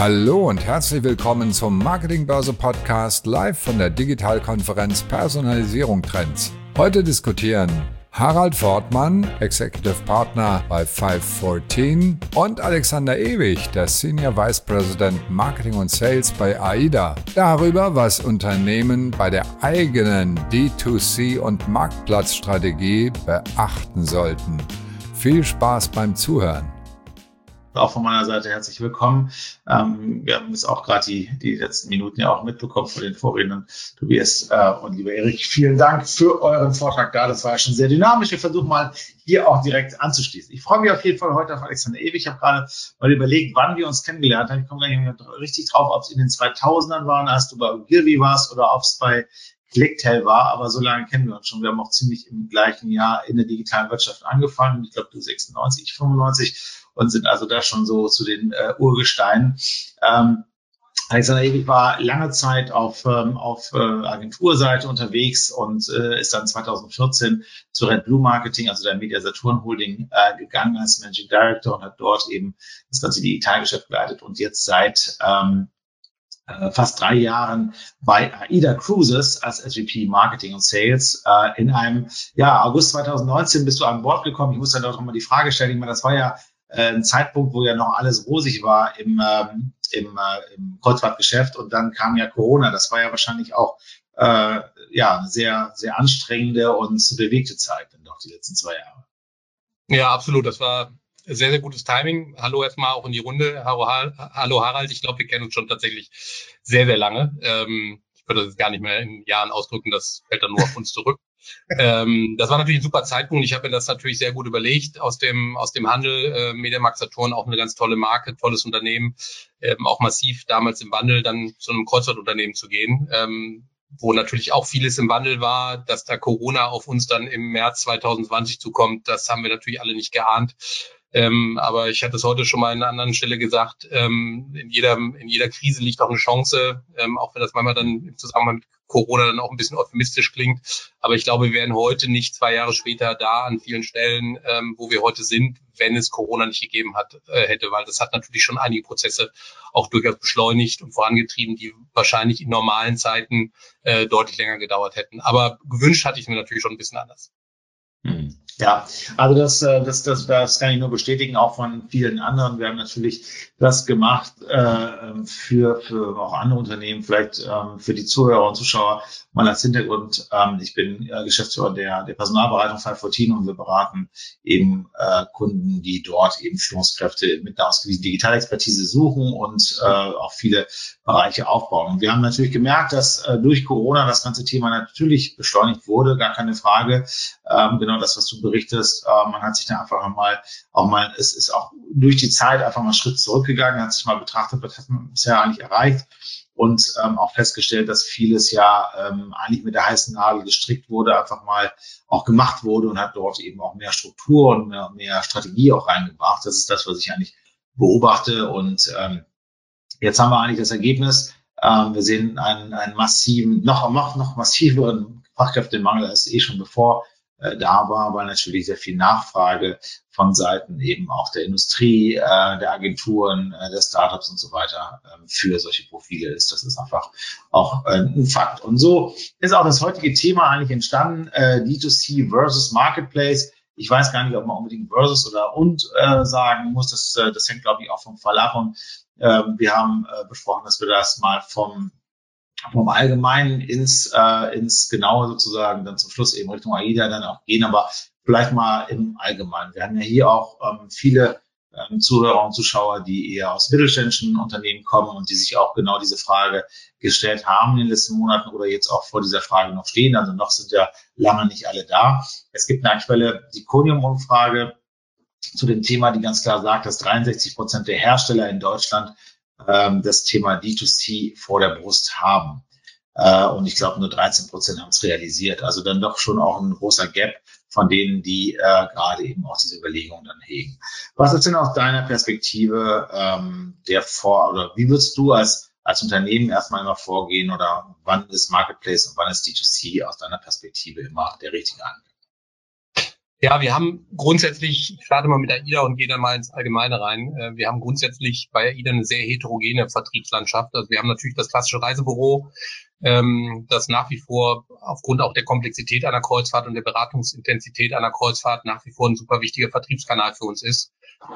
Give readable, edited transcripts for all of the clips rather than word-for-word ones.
Hallo und herzlich willkommen zum Marketingbörse Podcast live von der Digitalkonferenz Personalisierung Trends. Heute diskutieren Harald Fortmann, Executive Partner bei 514 und Alexander Ewig, der Senior Vice President Marketing und Sales bei AIDA, darüber, was Unternehmen bei der eigenen D2C und Marktplatzstrategie beachten sollten. Viel Spaß beim Zuhören. Auch von meiner Seite herzlich willkommen. Wir haben es auch gerade die letzten Minuten ja auch mitbekommen von den Vorrednern, Tobias und lieber Erik. Vielen Dank für euren Vortrag da. Das war ja schon sehr dynamisch. Wir versuchen mal hier auch direkt anzuschließen. Ich freue mich auf jeden Fall heute auf Alexander Ewig. Ich habe gerade mal überlegt, wann wir uns kennengelernt haben. Ich komme gleich nicht mehr richtig drauf, ob es in den 2000ern war, als du bei Ogilvy warst oder ob es bei Clicktel war, aber so lange kennen wir uns schon. Wir haben auch ziemlich im gleichen Jahr in der digitalen Wirtschaft angefangen. Ich glaube, du 96, ich 95 und sind also da schon so zu den Urgesteinen. Alexander Ewig war lange Zeit auf Agenturseite unterwegs und ist dann 2014 zu Red Blue Marketing, also der Media Saturn Holding, gegangen als Managing Director und hat dort eben das ganze Digitalgeschäft geleitet und jetzt seit fast 3 Jahren bei AIDA Cruises als SVP Marketing und Sales. In einem, August 2019 bist du an Bord gekommen. Ich muss dann doch nochmal die Frage stellen, ich meine, das war ja ein Zeitpunkt, wo ja noch alles rosig war im Kreuzfahrtgeschäft und dann kam ja Corona. Das war ja wahrscheinlich auch eine sehr, sehr anstrengende und bewegte Zeit dann doch die letzten 2 Jahre. Ja, absolut. Das war sehr, sehr gutes Timing. Hallo erstmal auch in die Runde. Hallo Harald. Ich glaube, wir kennen uns schon tatsächlich sehr, sehr lange. Ich würde das jetzt gar nicht mehr in Jahren ausdrücken. Das fällt dann nur auf uns zurück. Das war natürlich ein super Zeitpunkt. Ich habe mir das natürlich sehr gut überlegt. Aus dem Handel, MediaMarkt Saturn, auch eine ganz tolle Marke, tolles Unternehmen, auch massiv damals im Wandel dann zu einem Kreuzfahrtunternehmen zu gehen, wo natürlich auch vieles im Wandel war, dass da Corona auf uns dann im März 2020 zukommt. Das haben wir natürlich alle nicht geahnt. Aber ich hatte es heute schon mal an einer anderen Stelle gesagt, in jeder Krise liegt auch eine Chance, auch wenn das manchmal dann im Zusammenhang mit Corona dann auch ein bisschen euphemistisch klingt. Aber ich glaube, wir wären heute nicht 2 Jahre später da an vielen Stellen, wo wir heute sind, wenn es Corona nicht gegeben hätte, weil das hat natürlich schon einige Prozesse auch durchaus beschleunigt und vorangetrieben, die wahrscheinlich in normalen Zeiten deutlich länger gedauert hätten. Aber gewünscht hatte ich mir natürlich schon ein bisschen anders. Ja, also das kann ich nur bestätigen, auch von vielen anderen. Wir haben natürlich das gemacht für auch andere Unternehmen, vielleicht für die Zuhörer und Zuschauer mal als Hintergrund. Ich bin Geschäftsführer der Personalberatung 514 und wir beraten eben Kunden, die dort eben Führungskräfte mit einer ausgewiesenen Digitalexpertise suchen und auch viele Bereiche aufbauen. Und wir haben natürlich gemerkt, dass durch Corona das ganze Thema natürlich beschleunigt wurde, gar keine Frage. Genau das, was du berichtest, man hat sich dann einfach es ist auch durch die Zeit einfach mal einen Schritt zurückgegangen, hat sich mal betrachtet, was hat man bisher eigentlich erreicht und auch festgestellt, dass vieles ja eigentlich mit der heißen Nadel gestrickt wurde, einfach mal auch gemacht wurde und hat dort eben auch mehr Struktur und mehr Strategie auch reingebracht. Das ist das, was ich eigentlich beobachte und jetzt haben wir eigentlich das Ergebnis. Wir sehen einen massiven, noch massiveren Fachkräftemangel als schon bevor da war, weil natürlich sehr viel Nachfrage von Seiten eben auch der Industrie, der Agenturen, der Startups und so weiter für solche Profile ist. Das ist einfach auch ein Fakt. Und so ist auch das heutige Thema eigentlich entstanden, D2C versus Marketplace. Ich weiß gar nicht, ob man unbedingt versus oder und sagen muss. Das hängt, glaube ich, auch vom Fall ab. Und wir haben besprochen, dass wir das mal vom Allgemeinen ins Genaue sozusagen dann zum Schluss eben Richtung AIDA dann auch gehen, aber vielleicht mal im Allgemeinen. Wir haben ja hier auch viele Zuhörer und Zuschauer, die eher aus mittelständischen Unternehmen kommen und die sich auch genau diese Frage gestellt haben in den letzten Monaten oder jetzt auch vor dieser Frage noch stehen. Also noch sind ja lange nicht alle da. Es gibt eine aktuelle Diconium-Umfrage zu dem Thema, die ganz klar sagt, dass 63% der Hersteller in Deutschland das Thema D2C vor der Brust haben. Und ich glaube, nur 13% haben es realisiert. Also dann doch schon auch ein großer Gap von denen, die gerade eben auch diese Überlegungen dann hegen. Was ist denn aus deiner Perspektive oder wie würdest du als Unternehmen erstmal immer vorgehen oder wann ist Marketplace und wann ist D2C aus deiner Perspektive immer der richtige Angang? Ja, wir haben grundsätzlich, ich starte mal mit AIDA und gehe dann mal ins Allgemeine rein. Wir haben grundsätzlich bei AIDA eine sehr heterogene Vertriebslandschaft. Also wir haben natürlich das klassische Reisebüro, das nach wie vor aufgrund auch der Komplexität einer Kreuzfahrt und der Beratungsintensität einer Kreuzfahrt nach wie vor ein super wichtiger Vertriebskanal für uns ist.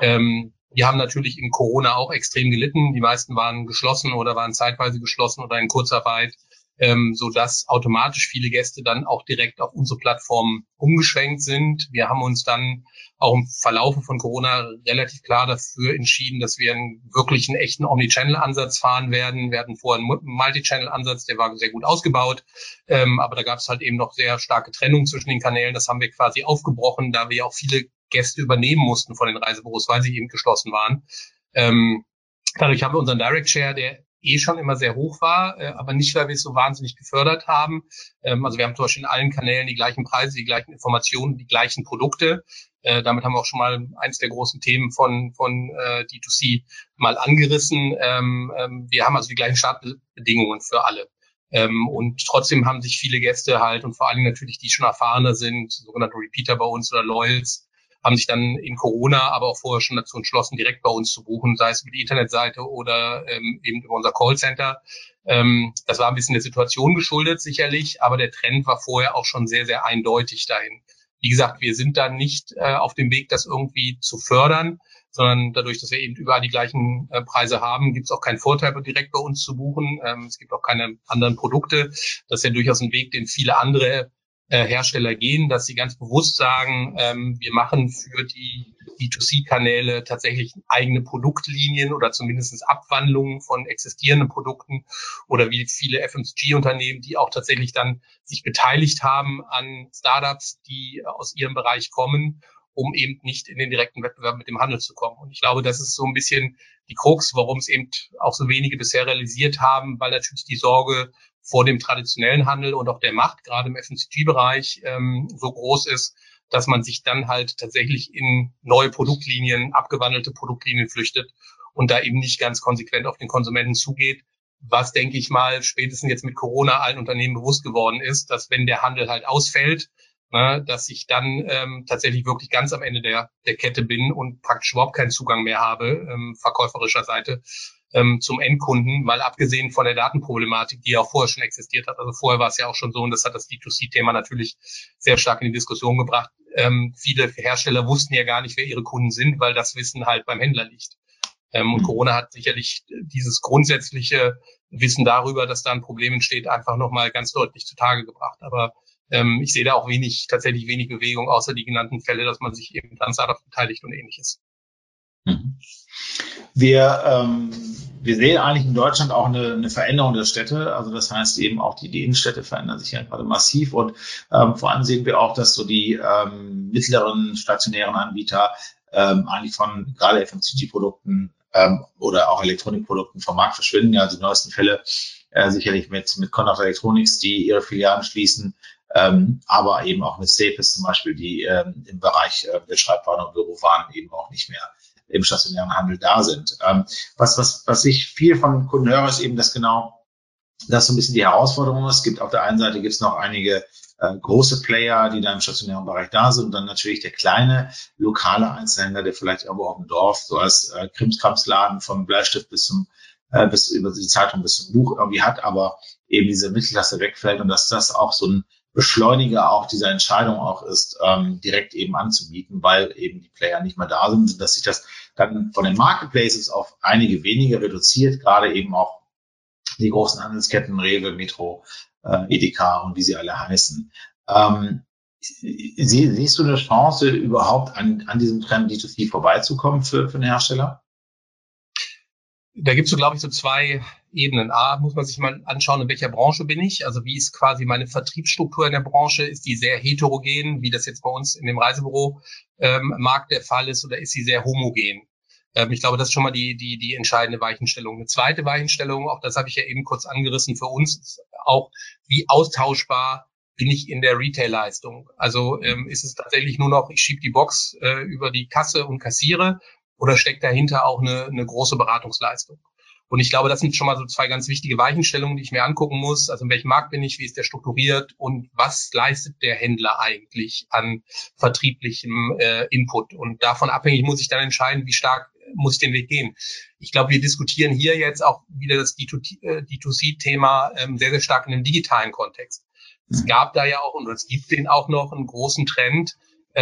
Wir haben natürlich in Corona auch extrem gelitten. Die meisten waren geschlossen oder waren zeitweise geschlossen oder in Kurzarbeit, so dass automatisch viele Gäste dann auch direkt auf unsere Plattform umgeschwenkt sind. Wir haben uns dann auch im Verlaufe von Corona relativ klar dafür entschieden, dass wir einen wirklichen echten Omnichannel-Ansatz fahren werden. Wir hatten vorher einen Multichannel-Ansatz, der war sehr gut ausgebaut, aber da gab es halt eben noch sehr starke Trennung zwischen den Kanälen. Das haben wir quasi aufgebrochen, da wir auch viele Gäste übernehmen mussten von den Reisebüros, weil sie eben geschlossen waren. Dadurch haben wir unseren Direct Share, der schon immer sehr hoch war, aber nicht, weil wir es so wahnsinnig gefördert haben. Also wir haben zum Beispiel in allen Kanälen die gleichen Preise, die gleichen Informationen, die gleichen Produkte. Damit haben wir auch schon mal eins der großen Themen von D2C mal angerissen. Wir haben also die gleichen Startbedingungen für alle. Und trotzdem haben sich viele Gäste halt und vor allen Dingen natürlich die schon erfahrener sind, sogenannte Repeater bei uns oder Loyals, haben sich dann in Corona, aber auch vorher schon dazu entschlossen, direkt bei uns zu buchen, sei es über die Internetseite oder eben über unser Callcenter. Das war ein bisschen der Situation geschuldet, sicherlich, aber der Trend war vorher auch schon sehr, sehr eindeutig dahin. Wie gesagt, wir sind da nicht auf dem Weg, das irgendwie zu fördern, sondern dadurch, dass wir eben überall die gleichen Preise haben, gibt es auch keinen Vorteil, direkt bei uns zu buchen. Es gibt auch keine anderen Produkte. Das ist ja durchaus ein Weg, den viele andere Hersteller gehen, dass sie ganz bewusst sagen, wir machen für die D2C-Kanäle tatsächlich eigene Produktlinien oder zumindest Abwandlungen von existierenden Produkten oder wie viele FMCG-Unternehmen, die auch tatsächlich dann sich beteiligt haben an Startups, die aus ihrem Bereich kommen, um eben nicht in den direkten Wettbewerb mit dem Handel zu kommen. Und ich glaube, das ist so ein bisschen die Krux, warum es eben auch so wenige bisher realisiert haben, weil natürlich die Sorge vor dem traditionellen Handel und auch der Macht, gerade im FMCG-Bereich, so groß ist, dass man sich dann halt tatsächlich in neue Produktlinien, abgewandelte Produktlinien flüchtet und da eben nicht ganz konsequent auf den Konsumenten zugeht, was, denke ich mal, spätestens jetzt mit Corona allen Unternehmen bewusst geworden ist, dass wenn der Handel halt ausfällt, dass ich dann tatsächlich wirklich ganz am Ende der Kette bin und praktisch überhaupt keinen Zugang mehr habe, verkäuferischer Seite, zum Endkunden, weil abgesehen von der Datenproblematik, die ja auch vorher schon existiert hat, also vorher war es ja auch schon so, und das hat das D2C-Thema natürlich sehr stark in die Diskussion gebracht, viele Hersteller wussten ja gar nicht, wer ihre Kunden sind, weil das Wissen halt beim Händler liegt. Und Corona hat sicherlich dieses grundsätzliche Wissen darüber, dass da ein Problem entsteht, einfach nochmal ganz deutlich zutage gebracht. Aber ich sehe da auch tatsächlich wenig Bewegung, außer die genannten Fälle, dass man sich eben an Startups beteiligt und ähnliches. Wir sehen eigentlich in Deutschland auch eine Veränderung der Städte. Also das heißt eben auch die Innenstädte verändern sich ja gerade massiv. Und vor allem sehen wir auch, dass so die mittleren stationären Anbieter eigentlich von gerade FMCG-Produkten oder auch Elektronikprodukten vom Markt verschwinden. Ja, die neuesten Fälle sicherlich mit Conrad Electronics, die ihre Filialen schließen, aber eben auch mit Staples zum Beispiel, die im Bereich der Schreibwaren und Bürowaren eben auch nicht mehr im stationären Handel da sind. Was ich viel von Kunden höre, ist eben, dass das so ein bisschen die Herausforderung ist. Auf der einen Seite gibt es noch einige große Player, die da im stationären Bereich da sind, und dann natürlich der kleine lokale Einzelhändler, der vielleicht irgendwo auf dem Dorf so als Krimskramsladen vom Bleistift bis über die Zeitung bis zum Buch irgendwie hat, aber eben diese Mittelklasse wegfällt, und dass das auch so ein Beschleuniger auch dieser Entscheidung auch ist, direkt eben anzubieten, weil eben die Player nicht mehr da sind, dass sich das dann von den Marketplaces auf einige wenige reduziert, gerade eben auch die großen Handelsketten Rewe, Metro, Edeka und wie sie alle heißen. Siehst du eine Chance, überhaupt an diesem Trend D2C vorbeizukommen für einen Hersteller? Da gibt's so, glaube ich, so zwei Ebenen. A, muss man sich mal anschauen, in welcher Branche bin ich? Also wie ist quasi meine Vertriebsstruktur in der Branche? Ist die sehr heterogen, wie das jetzt bei uns in dem Reisebüro Markt der Fall ist, oder ist sie sehr homogen? Ich glaube, das ist schon mal die entscheidende Weichenstellung. Eine zweite Weichenstellung, auch das habe ich ja eben kurz angerissen, für uns ist auch, wie austauschbar bin ich in der Retail-Leistung? Also ist es tatsächlich nur noch, ich schiebe die Box über die Kasse und kassiere, oder steckt dahinter auch eine große Beratungsleistung? Und ich glaube, das sind schon mal so 2 ganz wichtige Weichenstellungen, die ich mir angucken muss. Also in welchem Markt bin ich, wie ist der strukturiert und was leistet der Händler eigentlich an vertrieblichem Input. Und davon abhängig muss ich dann entscheiden, wie stark muss ich den Weg gehen. Ich glaube, wir diskutieren hier jetzt auch wieder das D2C-Thema sehr, sehr stark in dem digitalen Kontext. Es gab da ja auch, und es gibt den auch noch, einen großen Trend,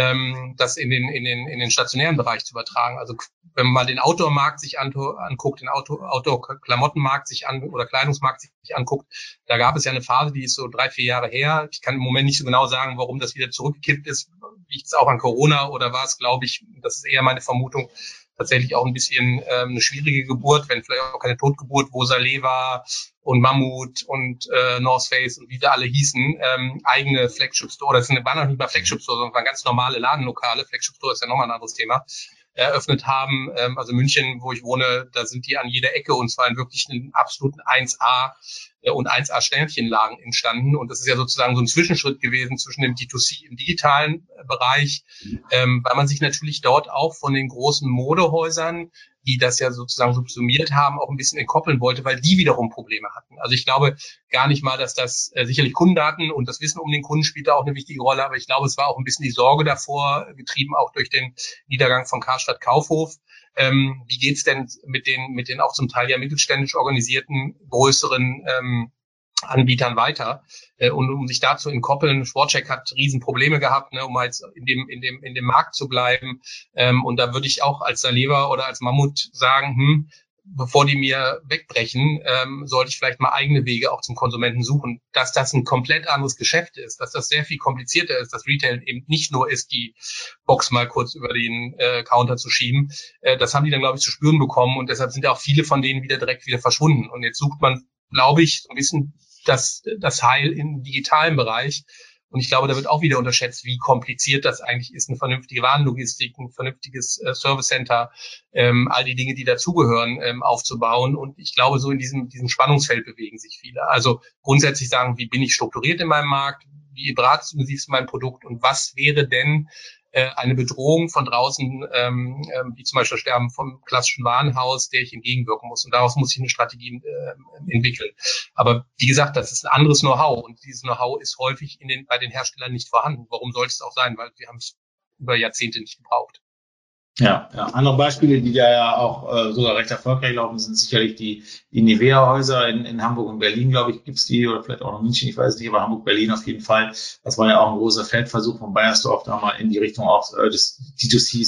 das in den stationären Bereich zu übertragen. Also wenn man mal den Outdoor-Markt sich anguckt, den Outdoor-Klamottenmarkt sich oder Kleidungsmarkt sich anguckt, da gab es ja eine Phase, die ist so 3-4 Jahre her. Ich kann im Moment nicht so genau sagen, warum das wieder zurückgekippt ist. Liegt es auch an Corona oder war es, glaube ich, das ist eher meine Vermutung, tatsächlich auch ein bisschen eine schwierige Geburt, wenn vielleicht auch keine Totgeburt, wo Saleva und Mammut und North Face und wie sie alle hießen, eigene Flagship Store, das waren noch nicht mal Flagship Store, sondern waren ganz normale Ladenlokale, Flagship Store ist ja nochmal ein anderes Thema, eröffnet haben. Also München, wo ich wohne, da sind die an jeder Ecke und zwar in wirklich einen absoluten 1A und 1A Sternchenlagen entstanden. Und das ist ja sozusagen so ein Zwischenschritt gewesen zwischen dem D2C im digitalen Bereich, weil man sich natürlich dort auch von den großen Modehäusern, die das ja sozusagen subsumiert haben, auch ein bisschen entkoppeln wollte, weil die wiederum Probleme hatten. Also ich glaube gar nicht mal, dass das sicherlich Kundendaten und das Wissen um den Kunden spielt da auch eine wichtige Rolle, aber ich glaube, es war auch ein bisschen die Sorge davor, getrieben auch durch den Niedergang von Karstadt Kaufhof. Wie geht's denn mit den auch zum Teil ja mittelständisch organisierten größeren Anbietern weiter? Und um sich da zu entkoppeln, Sportcheck hat Riesenprobleme gehabt, ne, um jetzt in dem Markt zu bleiben. Und da würde ich auch als Saleva oder als Mammut sagen, bevor die mir wegbrechen, sollte ich vielleicht mal eigene Wege auch zum Konsumenten suchen. Dass das ein komplett anderes Geschäft ist, dass das sehr viel komplizierter ist, dass Retail eben nicht nur ist, die Box mal kurz über den Counter zu schieben. Das haben die dann, glaube ich, zu spüren bekommen und deshalb sind ja auch viele von denen direkt wieder verschwunden. Und jetzt sucht man, glaube ich, so ein bisschen das Heil im digitalen Bereich. Und ich glaube, da wird auch wieder unterschätzt, wie kompliziert das eigentlich ist, eine vernünftige Warenlogistik, ein vernünftiges Service Center, all die Dinge, die dazugehören, aufzubauen. Und ich glaube, so in diesem Spannungsfeld bewegen sich viele. Also grundsätzlich sagen, wie bin ich strukturiert in meinem Markt? Wie intensiv ist mein Produkt? Und was wäre denn eine Bedrohung von draußen, wie zum Beispiel das Sterben vom klassischen Warenhaus, der ich entgegenwirken muss. Und daraus muss ich eine Strategie entwickeln. Aber wie gesagt, das ist ein anderes Know-how. Und dieses Know-how ist häufig bei den Herstellern nicht vorhanden. Warum sollte es auch sein? Weil wir haben es über Jahrzehnte nicht gebraucht. Ja. Andere Beispiele, die da ja auch sogar recht erfolgreich laufen, sind sicherlich die Nivea-Häuser in Hamburg und Berlin, glaube ich, gibt's die, oder vielleicht auch noch München, ich weiß nicht, aber Hamburg, Berlin auf jeden Fall. Das war ja auch ein großer Feldversuch von Bayersdorf, da mal in die Richtung auch des D2Cs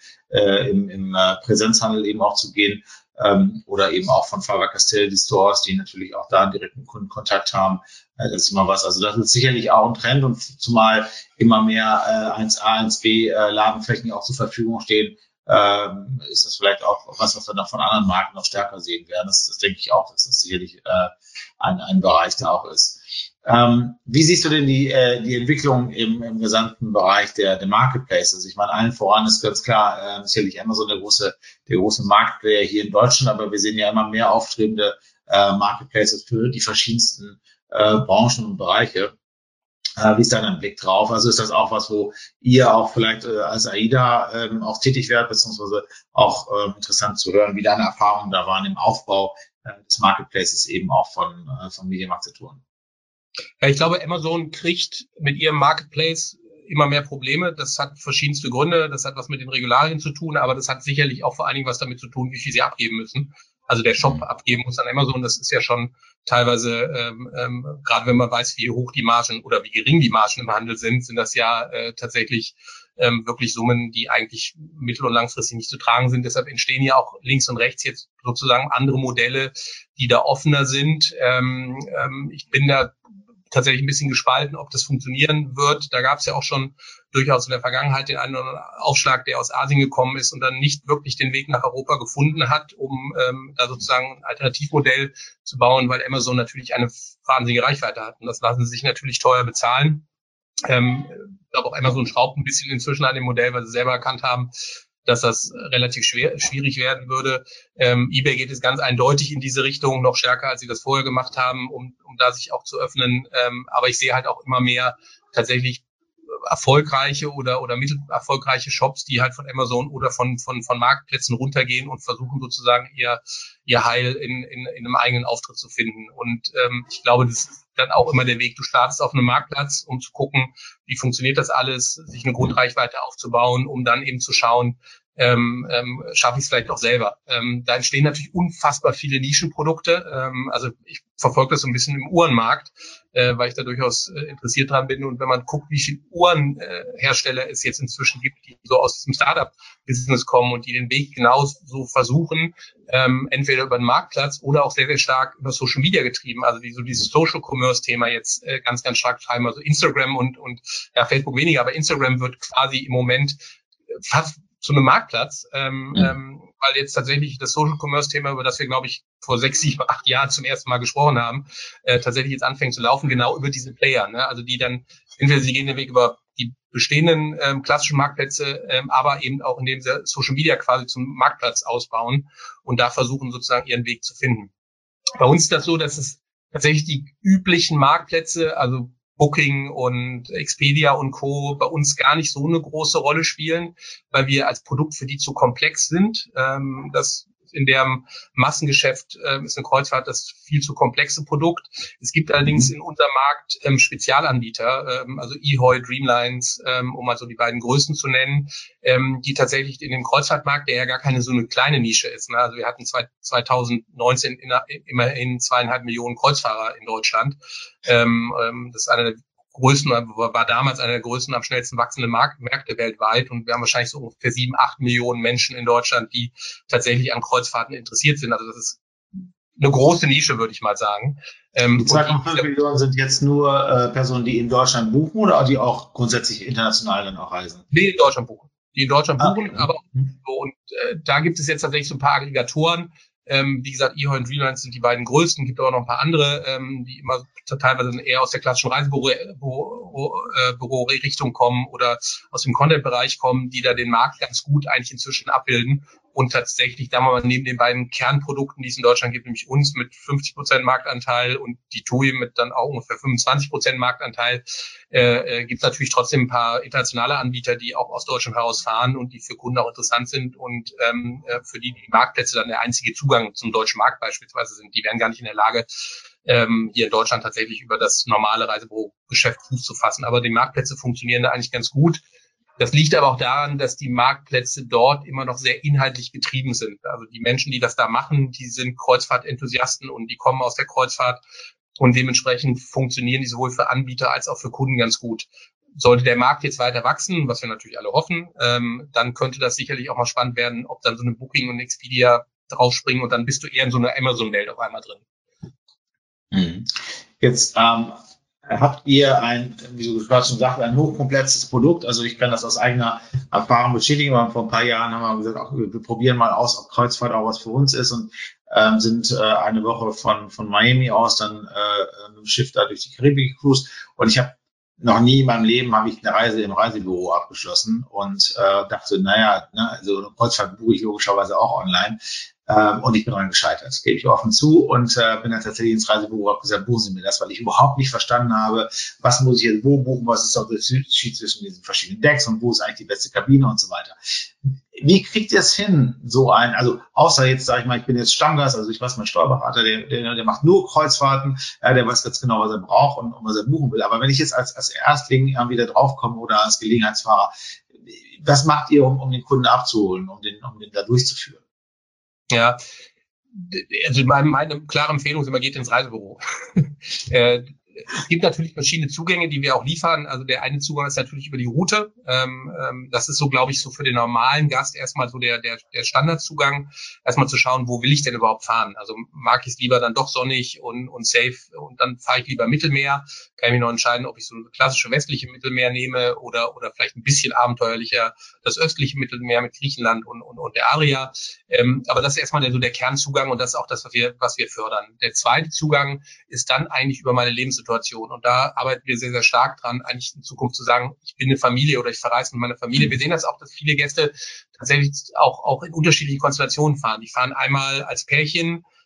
im Präsenzhandel eben auch zu gehen. Oder eben auch von Faber-Castell, die Stores, die natürlich auch da einen direkten Kundenkontakt haben. Das ist immer was. Also das ist sicherlich auch ein Trend und zumal immer mehr 1A, 1B Ladenflächen auch zur Verfügung stehen, ist das vielleicht auch was wir dann von anderen Marken noch stärker sehen werden. Das denke ich auch, dass das sicherlich ein Bereich da auch ist. Wie siehst du denn die Entwicklung im gesamten Bereich der Marketplaces? Ich meine, allen voran ist ganz klar sicherlich Amazon der große Marktplayer hier in Deutschland, aber wir sehen ja immer mehr aufstrebende Marketplaces für die verschiedensten Branchen und Bereiche. Wie ist da dein Blick drauf? Also ist das auch was, wo ihr auch vielleicht als AIDA auch tätig werdet, beziehungsweise auch interessant zu hören, wie deine Erfahrungen da waren im Aufbau des Marketplaces eben auch von Mediamarkt Saturn? Ja, ich glaube, Amazon kriegt mit ihrem Marketplace immer mehr Probleme. Das hat verschiedenste Gründe. Das hat was mit den Regularien zu tun, aber das hat sicherlich auch vor allen Dingen was damit zu tun, wie viel sie abgeben müssen. Also der Shop abgeben muss an Amazon. Das ist ja schon teilweise, gerade wenn man weiß, wie hoch die Margen oder wie gering die Margen im Handel sind das ja tatsächlich wirklich Summen, die eigentlich mittel- und langfristig nicht zu tragen sind. Deshalb entstehen ja auch links und rechts jetzt sozusagen andere Modelle, die da offener sind. Ich bin da tatsächlich ein bisschen gespalten, ob das funktionieren wird. Da gab es ja auch schon durchaus in der Vergangenheit den einen oder anderen Aufschlag, der aus Asien gekommen ist und dann nicht wirklich den Weg nach Europa gefunden hat, um da sozusagen ein Alternativmodell zu bauen, weil Amazon natürlich eine wahnsinnige Reichweite hat. Und das lassen sie sich natürlich teuer bezahlen. Ich glaube, auch Amazon schraubt ein bisschen inzwischen an dem Modell, weil sie selber erkannt haben, dass das relativ schwierig werden würde. eBay geht es ganz eindeutig in diese Richtung, noch stärker, als sie das vorher gemacht haben, um da sich auch zu öffnen. Aber ich sehe halt auch immer mehr tatsächlich erfolgreiche oder mittelerfolgreiche Shops, die halt von Amazon oder von Marktplätzen runtergehen und versuchen sozusagen ihr Heil in einem eigenen Auftritt zu finden. Und ich glaube, das ist dann auch immer der Weg. Du startest auf einem Marktplatz, um zu gucken, wie funktioniert das alles, sich eine Grundreichweite aufzubauen, um dann eben zu schauen, schaffe ich es vielleicht auch selber. Da entstehen natürlich unfassbar viele Nischenprodukte. Also ich verfolge das so ein bisschen im Uhrenmarkt, weil ich da durchaus interessiert dran bin. Und wenn man guckt, wie viele Uhrenhersteller es jetzt inzwischen gibt, die so aus dem Startup-Business kommen und die den Weg genauso versuchen, entweder über den Marktplatz oder auch sehr, sehr stark über Social Media getrieben, also dieses Social Commerce-Thema jetzt ganz, ganz stark treiben, also Instagram und ja, Facebook weniger, aber Instagram wird quasi im Moment fast zu einem Marktplatz, weil jetzt tatsächlich das Social Commerce Thema, über das wir, glaube ich, vor 6, 7, 8 Jahren zum ersten Mal gesprochen haben, tatsächlich jetzt anfängt zu laufen, genau über diese Player, ne? Also die dann, entweder sie gehen den Weg über die bestehenden klassischen Marktplätze, aber eben auch indem sie Social Media quasi zum Marktplatz ausbauen und da versuchen sozusagen ihren Weg zu finden. Bei uns ist das so, dass es tatsächlich die üblichen Marktplätze, also Booking und Expedia und Co. bei uns gar nicht so eine große Rolle spielen, weil wir als Produkt für die zu komplex sind. Das in dem Massengeschäft ist eine Kreuzfahrt das viel zu komplexe Produkt. Es gibt allerdings in unserem Markt Spezialanbieter, also eHoy, Dreamlines, um mal so die beiden größten zu nennen, die tatsächlich in dem Kreuzfahrtmarkt, der ja gar keine so eine kleine Nische ist. Ne? Also wir hatten 2019 immerhin 2,5 Millionen Kreuzfahrer in Deutschland. Das ist einer der größten, war damals einer der größten, am schnellsten wachsenden Märkte weltweit. Und wir haben wahrscheinlich so ungefähr 7, 8 Millionen Menschen in Deutschland, die tatsächlich an Kreuzfahrten interessiert sind. Also das ist eine große Nische, würde ich mal sagen. Die 2,5 Millionen sind jetzt nur Personen, die in Deutschland buchen oder die auch grundsätzlich international dann auch reisen? Die in Deutschland buchen. Okay. Aber so, und da gibt es jetzt tatsächlich so ein paar Aggregatoren. Wie gesagt, eHoy und Dreamlines sind die beiden größten, gibt aber noch ein paar andere, die immer teilweise eher aus der klassischen Reisebüro-Richtung kommen oder aus dem Content-Bereich kommen, die da den Markt ganz gut eigentlich inzwischen abbilden und tatsächlich, da mal neben den beiden Kernprodukten, die es in Deutschland gibt, nämlich uns mit 50% Marktanteil und die TUI mit dann auch ungefähr 25% Marktanteil, gibt es natürlich trotzdem ein paar internationale Anbieter, die auch aus Deutschland herausfahren und die für Kunden auch interessant sind und für die Marktplätze dann der einzige Zugang zum deutschen Markt beispielsweise sind. Die wären gar nicht in der Lage, hier in Deutschland tatsächlich über das normale Reisebürogeschäft Fuß zu fassen. Aber die Marktplätze funktionieren da eigentlich ganz gut. Das liegt aber auch daran, dass die Marktplätze dort immer noch sehr inhaltlich getrieben sind. Also die Menschen, die das da machen, die sind Kreuzfahrtenthusiasten und die kommen aus der Kreuzfahrt und dementsprechend funktionieren die sowohl für Anbieter als auch für Kunden ganz gut. Sollte der Markt jetzt weiter wachsen, was wir natürlich alle hoffen, dann könnte das sicherlich auch mal spannend werden, ob dann so eine Booking und Expedia draufspringen und dann bist du eher in so einer Amazon-Welt auf einmal drin. Jetzt habt ihr wie du gerade schon sagst, ein hochkomplexes Produkt. Also ich kann das aus eigener Erfahrung bestätigen. Aber vor ein paar Jahren haben wir gesagt, auch, wir probieren mal aus, ob Kreuzfahrt auch was für uns ist und sind eine Woche von Miami aus dann mit dem Schiff da durch die Karibik gecruised. Und ich habe noch nie in meinem Leben habe ich eine Reise im Reisebüro abgeschlossen und dachte, naja, ne, also eine Kreuzfahrt buche ich logischerweise auch online. Und ich bin daran gescheitert, das gebe ich offen zu und bin dann tatsächlich ins Reisebüro und habe gesagt, buchen Sie mir das, weil ich überhaupt nicht verstanden habe, was muss ich jetzt wo buchen, was ist auch der Unterschied zwischen diesen verschiedenen Decks und wo ist eigentlich die beste Kabine und so weiter. Wie kriegt ihr es hin, also außer jetzt, sage ich mal, ich bin jetzt Stammgast, also ich weiß, mein Steuerberater, der macht nur Kreuzfahrten, der weiß ganz genau, was er braucht und was er buchen will. Aber wenn ich jetzt als Erstling irgendwie da draufkomme oder als Gelegenheitsfahrer, was macht ihr, um den Kunden abzuholen, um den da durchzuführen? Ja, also meine klare Empfehlung ist immer, geht ins Reisebüro. Es gibt natürlich verschiedene Zugänge, die wir auch liefern. Also der eine Zugang ist natürlich über die Route. Das ist so, glaube ich, so für den normalen Gast erstmal so der Standardzugang. Erstmal zu schauen, wo will ich denn überhaupt fahren? Also mag ich es lieber dann doch sonnig und safe und dann fahre ich lieber Mittelmeer. Kann ich mich noch entscheiden, ob ich so eine klassische westliche Mittelmeer nehme oder vielleicht ein bisschen abenteuerlicher das östliche Mittelmeer mit Griechenland und der Adria. Aber das ist erstmal der Kernzugang und das ist auch das, was wir fördern. Der zweite Zugang ist dann eigentlich über meine Lebenssituation. Und da arbeiten wir sehr, sehr stark dran, eigentlich in Zukunft zu sagen, ich bin eine Familie oder ich verreise mit meiner Familie. Wir sehen das auch, dass viele Gäste tatsächlich auch in unterschiedlichen Konstellationen fahren. Die fahren einmal als Pärchen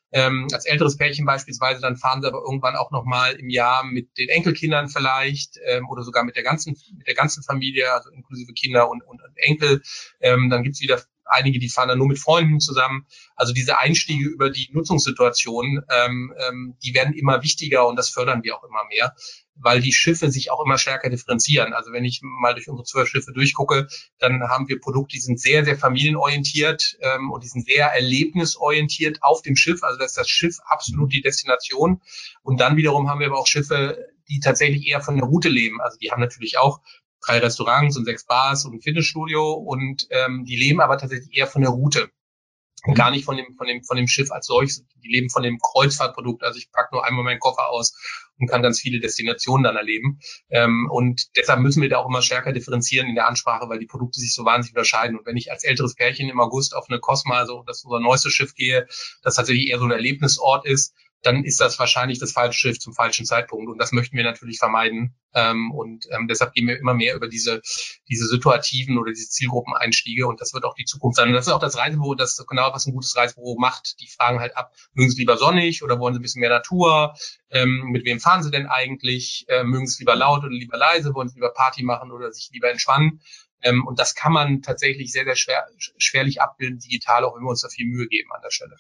als älteres Pärchen beispielsweise, dann fahren sie aber irgendwann auch nochmal im Jahr mit den Enkelkindern vielleicht oder sogar mit der ganzen Familie, also inklusive Kinder und Enkel. Dann gibt's wieder einige, die fahren dann nur mit Freunden zusammen. Also diese Einstiege über die Nutzungssituation, die werden immer wichtiger und das fördern wir auch immer mehr, weil die Schiffe sich auch immer stärker differenzieren. Also wenn ich mal durch unsere 12 Schiffe durchgucke, dann haben wir Produkte, die sind sehr, sehr familienorientiert und die sind sehr erlebnisorientiert auf dem Schiff. Also da ist das Schiff absolut die Destination. Und dann wiederum haben wir aber auch Schiffe, die tatsächlich eher von der Route leben. Also die haben natürlich auch 3 Restaurants und 6 Bars und ein Fitnessstudio und die leben aber tatsächlich eher von der Route und gar nicht von dem Schiff als solches. Die leben von dem Kreuzfahrtprodukt. Also ich packe nur einmal meinen Koffer aus und kann ganz viele Destinationen dann erleben. Und deshalb müssen wir da auch immer stärker differenzieren in der Ansprache, weil die Produkte sich so wahnsinnig unterscheiden. Und wenn ich als älteres Pärchen im August auf eine Cosma, also das ist unser neuestes Schiff, gehe, das tatsächlich eher so ein Erlebnisort ist, dann ist das wahrscheinlich das falsche Schiff zum falschen Zeitpunkt. Und das möchten wir natürlich vermeiden. Deshalb gehen wir immer mehr über diese situativen oder diese Zielgruppeneinstiege. Und das wird auch die Zukunft sein. Und das ist auch das Reisebüro, das ist genau, was ein gutes Reisebüro macht. Die fragen halt ab, mögen Sie lieber sonnig oder wollen Sie ein bisschen mehr Natur? Mit wem fahren Sie denn eigentlich? Mögen Sie es lieber laut oder lieber leise? Wollen Sie lieber Party machen oder sich lieber entspannen? Und das kann man tatsächlich sehr, sehr schwerlich abbilden, digital, auch wenn wir uns da viel Mühe geben an der Stelle.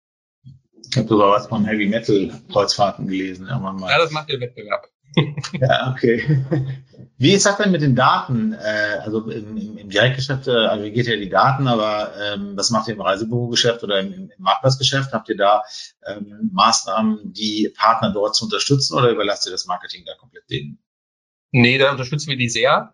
Ich habe sogar was von Heavy Metal Kreuzfahrten gelesen. Irgendwann mal. Ja, das macht der Wettbewerb. Ja, okay. Wie ist das denn mit den Daten? Also im Direktgeschäft aggregiert ihr die Daten, aber was macht ihr im Reisebürogeschäft oder im Marktplatzgeschäft? Habt ihr da Maßnahmen, die Partner dort zu unterstützen oder überlasst ihr das Marketing da komplett denen? Nee, da unterstützen wir die sehr.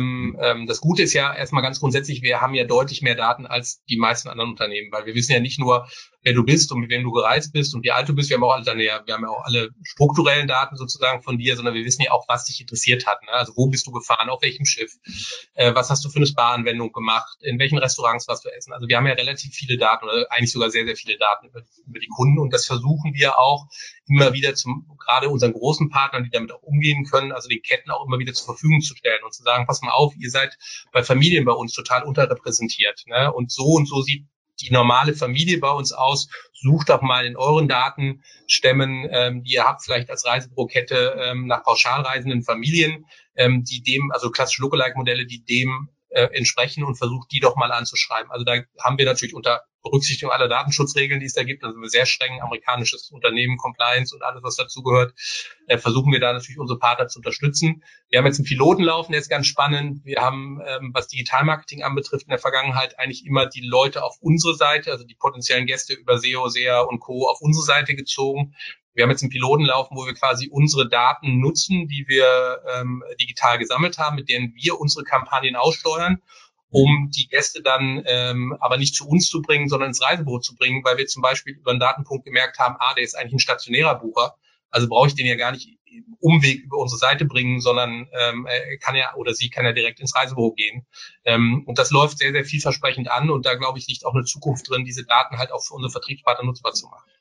Das Gute ist ja erstmal ganz grundsätzlich, wir haben ja deutlich mehr Daten als die meisten anderen Unternehmen, weil wir wissen ja nicht nur, wer du bist und mit wem du gereist bist und wie alt du bist. Wir haben ja auch alle strukturellen Daten sozusagen von dir, sondern wir wissen ja auch, was dich interessiert hat. Ne? Also wo bist du gefahren, auf welchem Schiff, was hast du für eine Spa-Anwendung gemacht, in welchen Restaurants warst du essen. Also wir haben ja relativ viele Daten oder eigentlich sogar sehr, sehr viele Daten über die Kunden und das versuchen wir auch immer wieder gerade unseren großen Partnern, die damit auch umgehen können, also den Ketten auch immer wieder zur Verfügung zu stellen und zu sagen, pass mal auf, ihr seid bei Familien bei uns total unterrepräsentiert. Ne? Und so sieht die normale Familie bei uns aus. Sucht doch mal in euren Datenstämmen, die ihr habt, vielleicht als Reisebürokette nach pauschalreisenden Familien, die dem, also klassische Lookalike-Modelle, die dem entsprechen und versucht, die doch mal anzuschreiben. Also da haben wir natürlich unter Berücksichtigung aller Datenschutzregeln, die es da gibt, also wir sehr streng amerikanisches Unternehmen, Compliance und alles, was dazugehört, versuchen wir da natürlich unsere Partner zu unterstützen. Wir haben jetzt einen Piloten laufen, der ist ganz spannend. Wir haben, was Digitalmarketing anbetrifft, in der Vergangenheit eigentlich immer die Leute auf unsere Seite, also die potenziellen Gäste über SEO, SEA und Co. auf unsere Seite gezogen. Wir haben jetzt einen Piloten laufen, wo wir quasi unsere Daten nutzen, die wir digital gesammelt haben, mit denen wir unsere Kampagnen aussteuern, um die Gäste dann aber nicht zu uns zu bringen, sondern ins Reisebüro zu bringen, weil wir zum Beispiel über einen Datenpunkt gemerkt haben, der ist eigentlich ein stationärer Bucher, also brauche ich den ja gar nicht im Umweg über unsere Seite bringen, sondern kann ja oder sie kann ja direkt ins Reisebüro gehen. Und das läuft sehr, sehr vielversprechend an und da, glaube ich, liegt auch eine Zukunft drin, diese Daten halt auch für unsere Vertriebspartner nutzbar zu machen.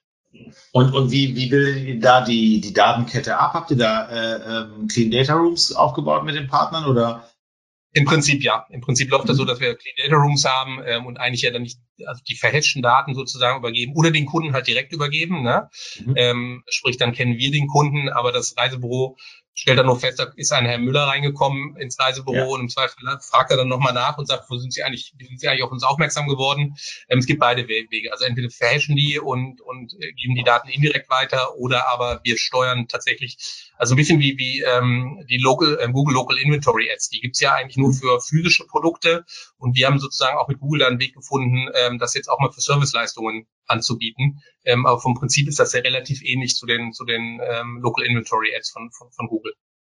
Und wie bildet ihr da die Datenkette ab? Habt ihr da Clean Data Rooms aufgebaut mit den Partnern oder? Im Prinzip ja. Im Prinzip läuft das so, dass wir Clean Data Rooms haben und eigentlich ja dann nicht also die verhatchten Daten sozusagen übergeben oder den Kunden halt direkt übergeben. Ne? Sprich, dann kennen wir den Kunden, aber das Reisebüro stellt dann nur fest, da ist ein Herr Müller reingekommen ins Reisebüro und im Zweifel fragt er dann nochmal nach und sagt, wie sind Sie eigentlich auf uns aufmerksam geworden? Es gibt beide Wege. Also entweder verhatchen die und geben die Daten indirekt weiter oder aber wir steuern tatsächlich, also ein bisschen wie die Google Local Inventory Ads. Die gibt's ja eigentlich nur für physische Produkte und wir haben sozusagen auch mit Google da einen Weg gefunden, das jetzt auch mal für Serviceleistungen anzubieten. Aber vom Prinzip ist das ja relativ ähnlich zu den Local Inventory Ads von Google.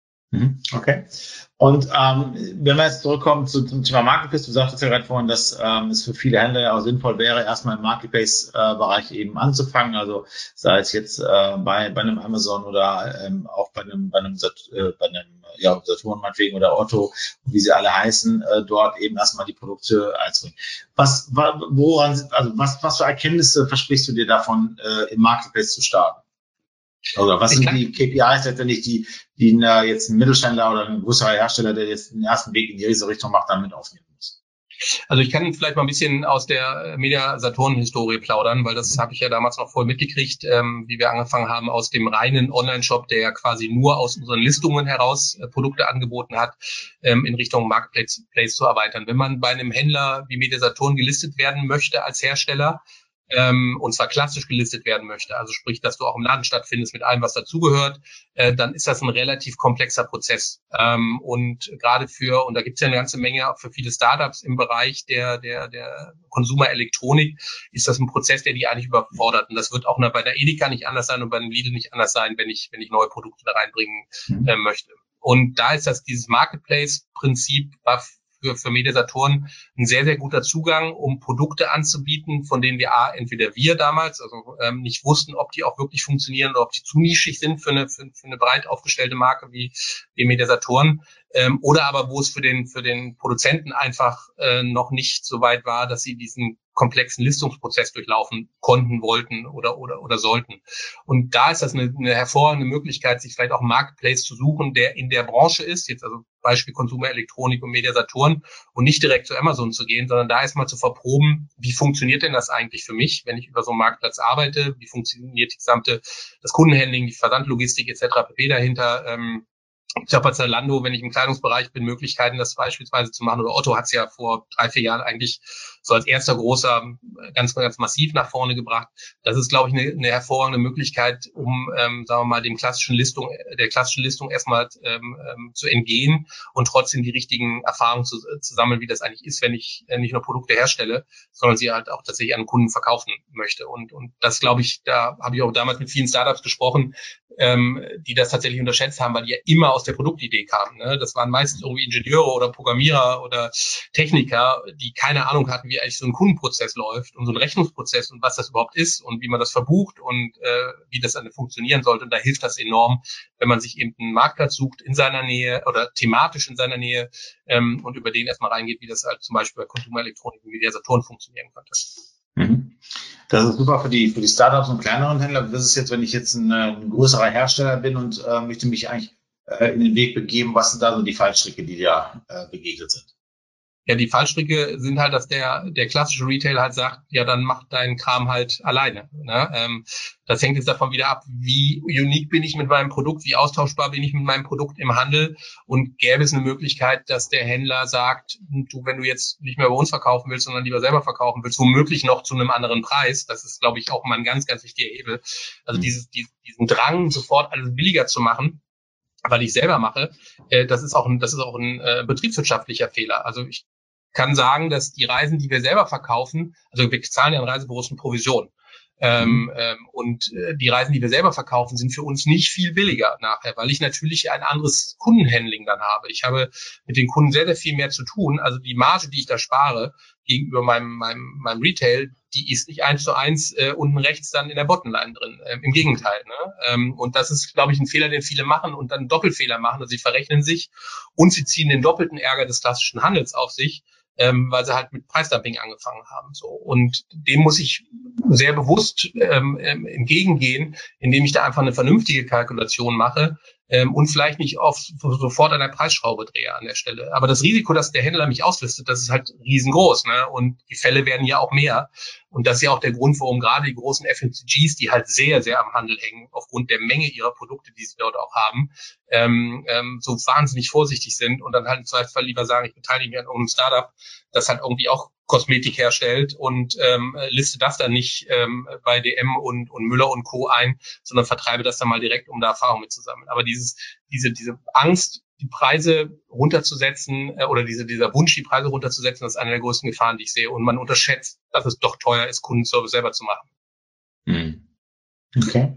Okay. Und wenn wir jetzt zurückkommen zum Thema Marketplace, du sagtest ja gerade vorhin, dass es für viele Händler ja auch sinnvoll wäre, erstmal im Marketplace-Bereich eben anzufangen. Also sei es jetzt bei einem Amazon oder auch bei einem Saturn meinetwegen oder Otto, wie sie alle heißen, dort eben erstmal die Produkte einzubringen. Was für Erkenntnisse versprichst du dir davon, im Marketplace zu starten? Oder was sind die KPIs letztendlich, die jetzt ein Mittelständler oder ein größerer Hersteller, der jetzt den ersten Weg in diese Richtung macht, damit aufnehmen muss? Also ich kann vielleicht mal ein bisschen aus der Media-Saturn-Historie plaudern, weil das habe ich ja damals noch voll mitgekriegt, wie wir angefangen haben aus dem reinen Online-Shop, der ja quasi nur aus unseren Listungen heraus Produkte angeboten hat, in Richtung Marketplace zu erweitern. Wenn man bei einem Händler wie Media-Saturn gelistet werden möchte als Hersteller, und zwar klassisch gelistet werden möchte, also sprich, dass du auch im Laden stattfindest mit allem, was dazugehört, dann ist das ein relativ komplexer Prozess. Und gerade und da gibt es ja eine ganze Menge, auch für viele Startups im Bereich der Konsumerelektronik, ist das ein Prozess, der die eigentlich überfordert. Und das wird auch bei der Edeka nicht anders sein und bei dem Lidl nicht anders sein, wenn ich neue Produkte da reinbringen möchte. Und da ist dieses Marketplace-Prinzip für Media-Saturn ein sehr, sehr guter Zugang, um Produkte anzubieten, von denen wir entweder wir damals nicht wussten, ob die auch wirklich funktionieren oder ob die zu nischig sind für eine breit aufgestellte Marke wie Media-Saturn, oder aber wo es für den Produzenten einfach noch nicht so weit war, dass sie diesen komplexen Listungsprozess durchlaufen konnten, wollten oder sollten. Und da ist das eine hervorragende Möglichkeit, sich vielleicht auch einen Marketplace zu suchen, der in der Branche ist, jetzt also Beispiel Konsumerelektronik und Media-Saturn, und nicht direkt zu Amazon zu gehen, sondern da erstmal zu verproben, wie funktioniert denn das eigentlich für mich, wenn ich über so einen Marktplatz arbeite, wie funktioniert das Kundenhandling, die Versandlogistik etc. pp. Dahinter. Ich habe bei Zalando, wenn ich im Kleidungsbereich bin, Möglichkeiten, das beispielsweise zu machen. Oder Otto hat es ja vor 3-4 Jahren eigentlich so als erster großer ganz, ganz massiv nach vorne gebracht. Das ist, glaube ich, eine hervorragende Möglichkeit, um, sagen wir mal, der klassischen Listung erstmal zu entgehen und trotzdem die richtigen Erfahrungen zu sammeln, wie das eigentlich ist, wenn ich nicht nur Produkte herstelle, sondern sie halt auch tatsächlich an Kunden verkaufen möchte. Und das, glaube ich, da habe ich auch damals mit vielen Startups gesprochen, die das tatsächlich unterschätzt haben, weil die ja immer aus der Produktidee kamen. Ne? Das waren meistens irgendwie Ingenieure oder Programmierer oder Techniker, die keine Ahnung hatten, wie eigentlich so ein Kundenprozess läuft und so ein Rechnungsprozess und was das überhaupt ist und wie man das verbucht und wie das dann funktionieren sollte. Und da hilft das enorm, wenn man sich eben einen Marktplatz sucht in seiner Nähe oder thematisch in seiner Nähe und über den erstmal reingeht, wie das halt zum Beispiel bei Konsumerelektronik wie der Saturn funktionieren könnte. Mhm. Das ist super für die Startups und kleineren Händler. Das ist jetzt, wenn ich jetzt ein größerer Hersteller bin und möchte mich eigentlich in den Weg begeben, was sind da so die Fallstricke, die dir begegnet sind? Ja, die Fallstricke sind halt, dass der klassische Retailer halt sagt, ja, dann mach deinen Kram halt alleine. Ne? Das hängt jetzt davon wieder ab, wie unique bin ich mit meinem Produkt, wie austauschbar bin ich mit meinem Produkt im Handel, und gäbe es eine Möglichkeit, dass der Händler sagt, du, wenn du jetzt nicht mehr bei uns verkaufen willst, sondern lieber selber verkaufen willst, womöglich noch zu einem anderen Preis. Das ist, glaube ich, auch mal ein ganz, ganz wichtiger Hebel. Also diesen Drang, sofort alles billiger zu machen, weil ich selber mache, das ist auch ein betriebswirtschaftlicher Fehler. Also ich kann sagen, dass die Reisen, die wir selber verkaufen, also wir zahlen ja an Reisebüros eine Provision. Und die Reisen, die wir selber verkaufen, sind für uns nicht viel billiger nachher, weil ich natürlich ein anderes Kundenhandling dann habe. Ich habe mit den Kunden sehr, sehr viel mehr zu tun. Also die Marge, die ich da spare gegenüber meinem Retail, die ist nicht 1:1 unten rechts dann in der Bottomline drin. Im Gegenteil. Ne? Und das ist, glaube ich, ein Fehler, den viele machen und dann einen Doppelfehler machen. Also sie verrechnen sich und sie ziehen den doppelten Ärger des klassischen Handels auf sich, weil sie halt mit Preisdumping angefangen haben. So. Und dem muss ich sehr bewusst entgegengehen, indem ich da einfach eine vernünftige Kalkulation mache und vielleicht nicht sofort an der Preisschraube drehe an der Stelle. Aber das Risiko, dass der Händler mich auslistet, das ist halt riesengroß. Ne? Und die Fälle werden ja auch mehr. Und das ist ja auch der Grund, warum gerade die großen FMCGs, die halt sehr, sehr am Handel hängen, aufgrund der Menge ihrer Produkte, die sie dort auch haben, so wahnsinnig vorsichtig sind und dann halt im Zweifelsfall lieber sagen, ich beteilige mich an irgendeinem Startup, das halt irgendwie auch Kosmetik herstellt und liste das dann nicht bei DM und Müller und Co. ein, sondern vertreibe das dann mal direkt, um da Erfahrung mit zu sammeln. Aber diese Angst, die Preise runterzusetzen oder dieser Wunsch, die Preise runterzusetzen, das ist eine der größten Gefahren, die ich sehe. Und man unterschätzt, dass es doch teuer ist, Kundenservice selber zu machen. Okay.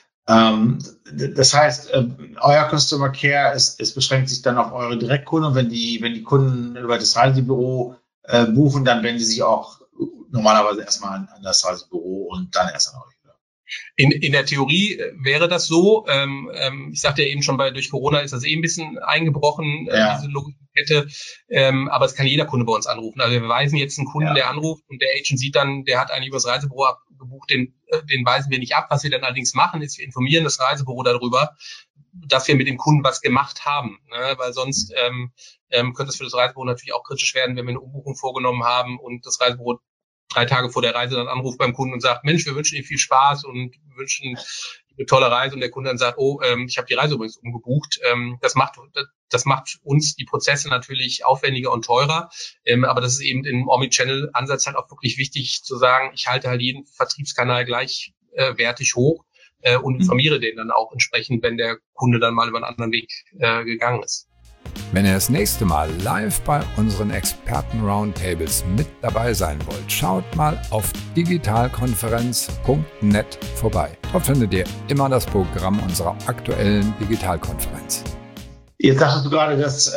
Das heißt, euer Customer Care es beschränkt sich dann auf eure Direktkunden, und wenn die Kunden über das Reisebüro buchen, dann wenden sie sich auch normalerweise erstmal an das Reisebüro und dann erst an euch. In der Theorie wäre das so. Ich sagte ja eben schon, durch Corona ist das ein bisschen eingebrochen, diese Logikkette. Aber es kann jeder Kunde bei uns anrufen. Also wir weisen jetzt einen Kunden, der anruft und der Agent sieht dann, der hat eigentlich über das Reisebüro abgebucht, den weisen wir nicht ab. Was wir dann allerdings machen, ist, wir informieren das Reisebüro darüber, dass wir mit dem Kunden was gemacht haben, ne? Weil sonst könnte es für das Reisebüro natürlich auch kritisch werden, wenn wir eine Umbuchung vorgenommen haben und das Reisebüro 3 Tage vor der Reise dann anruft beim Kunden und sagt, Mensch, wir wünschen Ihnen viel Spaß und wünschen eine tolle Reise, und der Kunde dann sagt, ich habe die Reise übrigens umgebucht. Das macht uns die Prozesse natürlich aufwendiger und teurer, aber das ist eben im Omnichannel-Ansatz halt auch wirklich wichtig zu sagen, ich halte halt jeden Vertriebskanal gleichwertig hoch und informiere den dann auch entsprechend, wenn der Kunde dann mal über einen anderen Weg gegangen ist. Wenn ihr das nächste Mal live bei unseren Experten-Roundtables mit dabei sein wollt, schaut mal auf digitalkonferenz.net vorbei. Dort findet ihr immer das Programm unserer aktuellen Digitalkonferenz. Jetzt sagtest du gerade, dass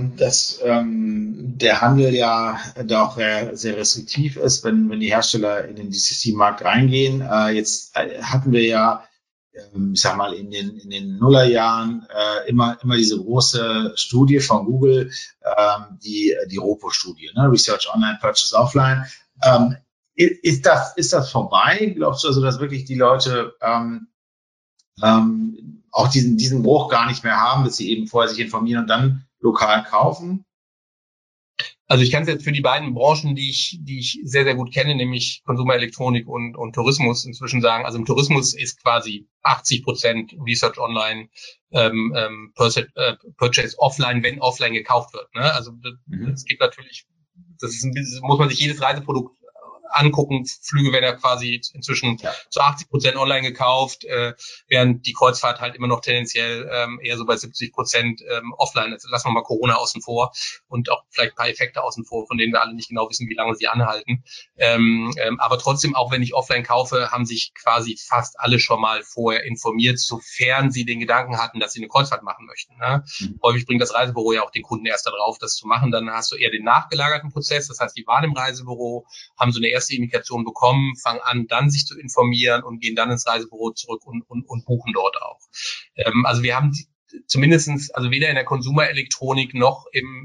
der Handel ja doch sehr restriktiv ist, wenn die Hersteller in den DTC-Markt reingehen. Jetzt hatten wir ja, ich sag mal, in den Nullerjahren immer diese große Studie von Google, die ROPO-Studie, ne? Research Online, Purchase Offline. Ist das vorbei? Glaubst du also, dass wirklich die Leute auch diesen Bruch gar nicht mehr haben, dass sie eben vorher sich informieren und dann lokal kaufen? Also ich kann es jetzt für die beiden Branchen, die ich sehr, sehr gut kenne, nämlich Konsumerelektronik und Tourismus, inzwischen sagen, also im Tourismus ist quasi 80% Research Online, Purchase Offline, wenn offline gekauft wird, ne? Also es gibt natürlich, muss man sich jedes Reiseprodukt angucken. Flüge werden ja quasi inzwischen zu 80% online gekauft, während die Kreuzfahrt halt immer noch tendenziell eher so bei 70% offline ist. Lassen wir mal Corona außen vor und auch vielleicht ein paar Effekte außen vor, von denen wir alle nicht genau wissen, wie lange sie anhalten. Aber trotzdem, auch wenn ich offline kaufe, haben sich quasi fast alle schon mal vorher informiert, sofern sie den Gedanken hatten, dass sie eine Kreuzfahrt machen möchten, ne? Häufig bringt das Reisebüro ja auch den Kunden erst darauf, das zu machen. Dann hast du eher den nachgelagerten Prozess. Das heißt, die waren im Reisebüro, haben so eine erste Indikation bekommen, fangen an, dann sich zu informieren und gehen dann ins Reisebüro zurück und buchen dort auch. Also wir haben zumindestens, also weder in der Konsumerelektronik noch im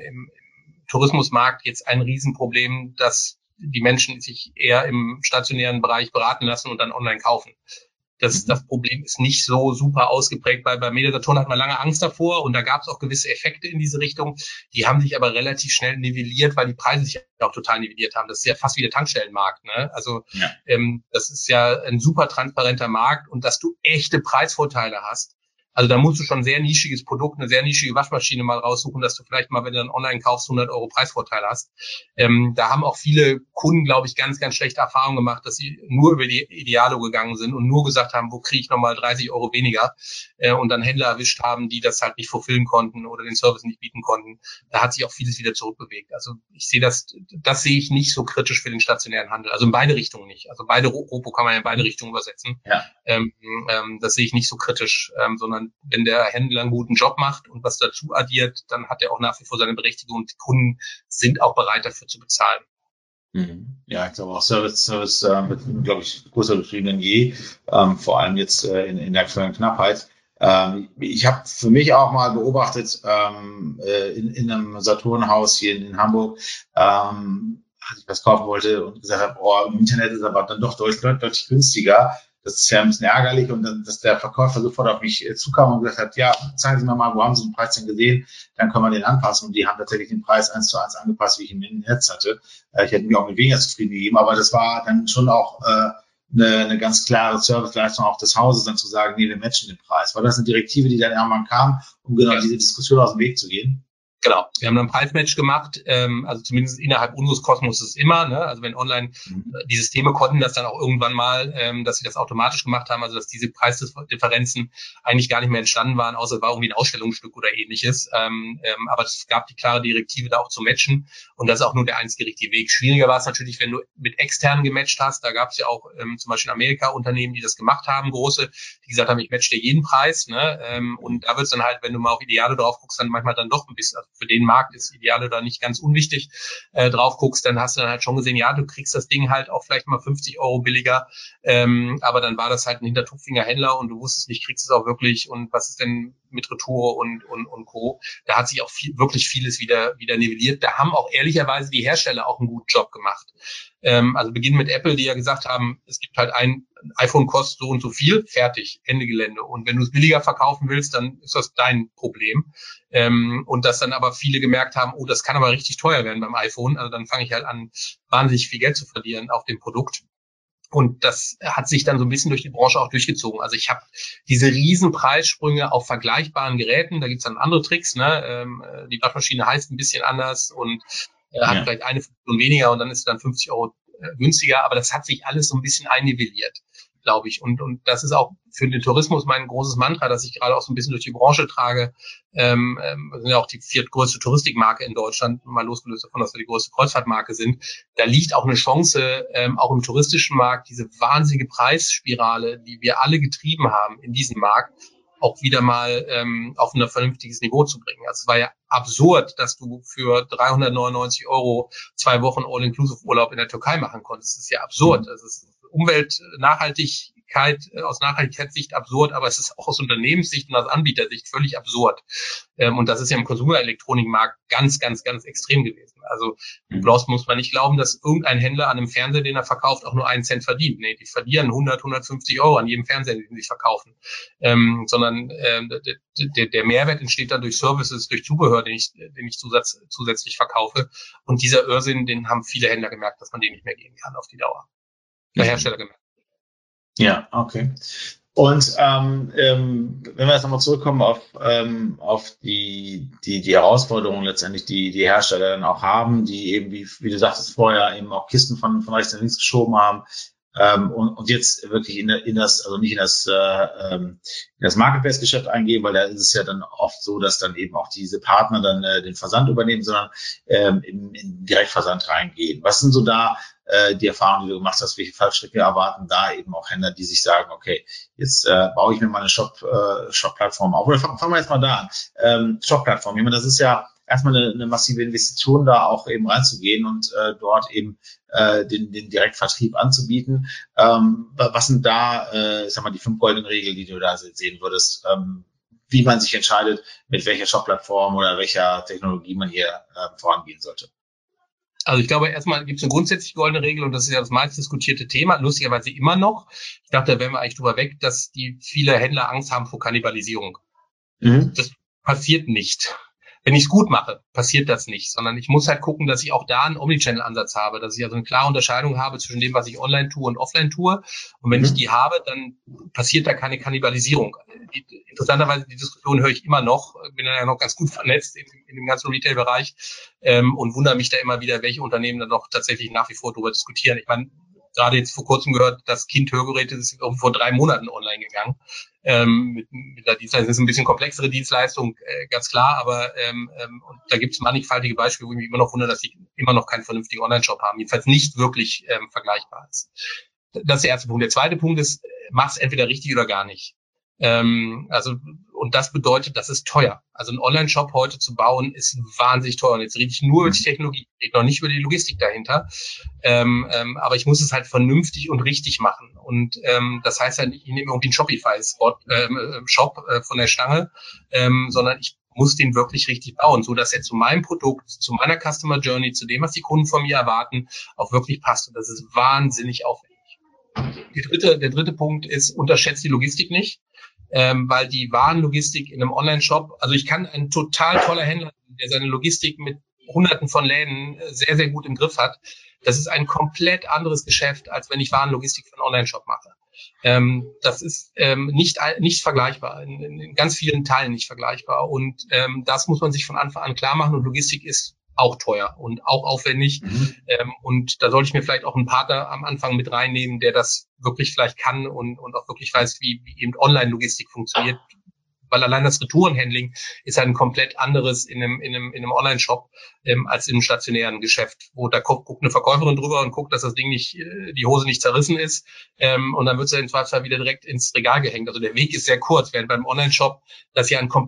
Tourismusmarkt jetzt ein Riesenproblem, dass die Menschen sich eher im stationären Bereich beraten lassen und dann online kaufen. Das Problem ist nicht so super ausgeprägt, weil bei Media-Saturn hat man lange Angst davor und da gab es auch gewisse Effekte in diese Richtung. Die haben sich aber relativ schnell nivelliert, weil die Preise sich auch total nivelliert haben. Das ist ja fast wie der Tankstellenmarkt, ne? Also das ist ja ein super transparenter Markt, und dass du echte Preisvorteile hast. Also da musst du schon ein sehr nischiges Produkt, eine sehr nischige Waschmaschine mal raussuchen, dass du vielleicht mal, wenn du dann online kaufst, 100 € Preisvorteil hast. Da haben auch viele Kunden, glaube ich, ganz, ganz schlechte Erfahrungen gemacht, dass sie nur über die Idealo gegangen sind und nur gesagt haben, wo kriege ich nochmal 30 € weniger, und dann Händler erwischt haben, die das halt nicht fulfillen konnten oder den Service nicht bieten konnten. Da hat sich auch vieles wieder zurückbewegt. Also ich sehe das sehe ich nicht so kritisch für den stationären Handel. Also in beide Richtungen nicht. Also beide ROPO kann man ja in beide Richtungen übersetzen. Ja. Das sehe ich nicht so kritisch, sondern wenn der Händler einen guten Job macht und was dazu addiert, dann hat er auch nach wie vor seine Berechtigung, und die Kunden sind auch bereit, dafür zu bezahlen. Ja, ich glaube auch Service wird, glaube ich, größer betrieben denn je, vor allem jetzt in der aktuellen Knappheit. Ich habe für mich auch mal beobachtet, in einem Saturnhaus hier in Hamburg, als ich was kaufen wollte und gesagt habe, im Internet ist aber dann doch deutlich günstiger. Das ist ja ein bisschen ärgerlich, und dann, dass der Verkäufer sofort auf mich zukam und gesagt hat, ja, zeigen Sie mir mal, wo haben Sie den Preis denn gesehen? Dann können wir den anpassen. Und die haben tatsächlich den Preis 1:1 angepasst, wie ich ihn im Netz hatte. Ich hätte mich auch mit weniger zufrieden gegeben, aber das war dann schon auch eine ganz klare Serviceleistung auch des Hauses, dann zu sagen, nee, wir matchen den Preis. War das eine Direktive, die dann irgendwann kam, um genau diese Diskussion aus dem Weg zu gehen? Genau, wir haben dann ein Preismatch gemacht, also zumindest innerhalb unseres Kosmos ist es immer, ne? Also wenn online, die Systeme konnten das dann auch irgendwann mal, dass sie das automatisch gemacht haben, also dass diese Preisdifferenzen eigentlich gar nicht mehr entstanden waren, außer es war irgendwie ein Ausstellungsstück oder ähnliches, aber es gab die klare Direktive, da auch zu matchen, und das ist auch nur der einzige richtige Weg. Schwieriger war es natürlich, wenn du mit externen gematcht hast, da gab es ja auch zum Beispiel in Amerika Unternehmen, die das gemacht haben, große, die gesagt haben, ich match dir jeden Preis, ne? Und da wird es dann halt, wenn du mal auf Idealo drauf guckst, dann manchmal dann doch ein bisschen, also für den Markt ist Idealo da nicht ganz unwichtig, drauf guckst, dann hast du dann halt schon gesehen, ja, du kriegst das Ding halt auch vielleicht mal 50 € billiger, aber dann war das halt ein Hintertupfinger Händler und du wusstest nicht, kriegst du es auch wirklich, und was ist denn mit Retour und Co. Da hat sich auch wirklich vieles wieder nivelliert. Da haben auch ehrlicherweise die Hersteller auch einen guten Job gemacht. Also beginnen mit Apple, die ja gesagt haben, es gibt halt ein iPhone kostet so und so viel, fertig, Ende Gelände. Und wenn du es billiger verkaufen willst, dann ist das dein Problem. Und dass dann aber viele gemerkt haben, oh, das kann aber richtig teuer werden beim iPhone. Also dann fange ich halt an, wahnsinnig viel Geld zu verlieren auf dem Produkt. Und das hat sich dann so ein bisschen durch die Branche auch durchgezogen. Also ich habe diese riesen Preissprünge auf vergleichbaren Geräten. Da gibt's dann andere Tricks. Ne? Die Waschmaschine heißt ein bisschen anders und hat vielleicht eine Funktion weniger und dann ist es dann 50 Euro günstiger. Aber das hat sich alles so ein bisschen einnivelliert, glaube ich. Und das ist auch für den Tourismus mein großes Mantra, das ich gerade auch so ein bisschen durch die Branche trage. Wir sind ja auch die viertgrößte Touristikmarke in Deutschland, mal losgelöst davon, dass wir die größte Kreuzfahrtmarke sind. Da liegt auch eine Chance, auch im touristischen Markt, diese wahnsinnige Preisspirale, die wir alle getrieben haben in diesem Markt, auch wieder mal auf ein vernünftiges Niveau zu bringen. Also es war ja absurd, dass du für 399 Euro 2 Wochen All-Inclusive-Urlaub in der Türkei machen konntest. Das ist ja absurd. Das ist aus Nachhaltigkeitssicht absurd, aber es ist auch aus Unternehmenssicht und aus Anbietersicht völlig absurd. Und das ist ja im Konsumerelektronikmarkt ganz, ganz, ganz extrem gewesen. Also bloß muss man nicht glauben, dass irgendein Händler an einem Fernseher, den er verkauft, auch nur 1 Cent verdient. Nee, die verlieren 100, 150 Euro an jedem Fernseher, den sie verkaufen. Sondern der Mehrwert entsteht dann durch Services, durch Zubehör, den ich zusätzlich verkaufe. Und dieser Irrsinn, den haben viele Händler gemerkt, dass man den nicht mehr gehen kann auf die Dauer. Der Hersteller gemerkt. Ja, okay. Und wenn wir jetzt nochmal zurückkommen auf die Herausforderungen letztendlich, die Hersteller dann auch haben, die eben, wie du sagtest vorher, eben auch Kisten von rechts nach links geschoben haben, und jetzt wirklich in das Marketplace-Geschäft eingehen, weil da ist es ja dann oft so, dass dann eben auch diese Partner dann den Versand übernehmen, sondern in Direktversand reingehen. Was sind so da die Erfahrungen, die du gemacht hast? Welche Fallstricke erwarten da eben auch Händler, die sich sagen, okay, jetzt baue ich mir mal eine Shop-Plattform auf? Oder fangen wir jetzt mal da an. Shop-Plattform, ich meine, das ist ja erstmal eine massive Investition, da auch eben reinzugehen und dort eben den Direktvertrieb anzubieten. Was sind da, sag mal, die 5 goldenen Regeln, die du da sehen würdest, wie man sich entscheidet, mit welcher Shop-Plattform oder welcher Technologie man hier vorangehen sollte? Also ich glaube, erstmal gibt es eine grundsätzlich goldene Regel und das ist ja das meist diskutierte Thema, lustigerweise immer noch. Ich dachte, da wären wir eigentlich drüber weg, dass die viele Händler Angst haben vor Kannibalisierung. Das passiert nicht. Wenn ich es gut mache, passiert das nicht, sondern ich muss halt gucken, dass ich auch da einen Omnichannel-Ansatz habe, dass ich also eine klare Unterscheidung habe zwischen dem, was ich online tue und offline tue. Und wenn ich die habe, dann passiert da keine Kannibalisierung. Interessanterweise, die Diskussion höre ich immer noch, bin ja noch ganz gut vernetzt in dem ganzen Retail-Bereich und wundere mich da immer wieder, welche Unternehmen dann doch tatsächlich nach wie vor darüber diskutieren. Ich meine, gerade jetzt vor kurzem gehört, das Kind-Hörgeräte ist vor 3 Monaten online gegangen. Mit der Dienstleistung ist ein bisschen komplexere Dienstleistung, ganz klar, aber und da gibt es mannigfaltige Beispiele, wo ich mich immer noch wundere, dass sie immer noch keinen vernünftigen Online-Shop haben, jedenfalls nicht wirklich vergleichbar ist. Das ist der erste Punkt. Der zweite Punkt ist, mach's entweder richtig oder gar nicht. Und das bedeutet, das ist teuer. Also ein Online-Shop heute zu bauen, ist wahnsinnig teuer. Und jetzt rede ich nur über die Technologie, ich rede noch nicht über die Logistik dahinter. Aber ich muss es halt vernünftig und richtig machen. Und das heißt halt, ich nehme irgendwie einen Shop von der Stange, sondern ich muss den wirklich richtig bauen, so dass er zu meinem Produkt, zu meiner Customer Journey, zu dem, was die Kunden von mir erwarten, auch wirklich passt. Und das ist wahnsinnig aufwendig. Der dritte Punkt ist, unterschätzt die Logistik nicht. Weil die Warenlogistik in einem Online-Shop, also ich kann ein total toller Händler, der seine Logistik mit Hunderten von Läden sehr, sehr gut im Griff hat. Das ist ein komplett anderes Geschäft, als wenn ich Warenlogistik für einen Online-Shop mache. Das ist nicht vergleichbar, in ganz vielen Teilen nicht vergleichbar. Und das muss man sich von Anfang an klar machen. Und Logistik ist auch teuer und auch aufwendig. Und da sollte ich mir vielleicht auch einen Partner am Anfang mit reinnehmen, der das wirklich vielleicht kann und auch wirklich weiß, wie eben Online-Logistik funktioniert. Weil allein das Retourenhandling ist halt ein komplett anderes in einem Online-Shop als im stationären Geschäft, wo da guckt eine Verkäuferin drüber und guckt, dass das Ding nicht, die Hose nicht zerrissen ist, und dann wird es ja in Zweifelsfall wieder direkt ins Regal gehängt. Also der Weg ist sehr kurz, während beim Online-Shop das ja ein komplett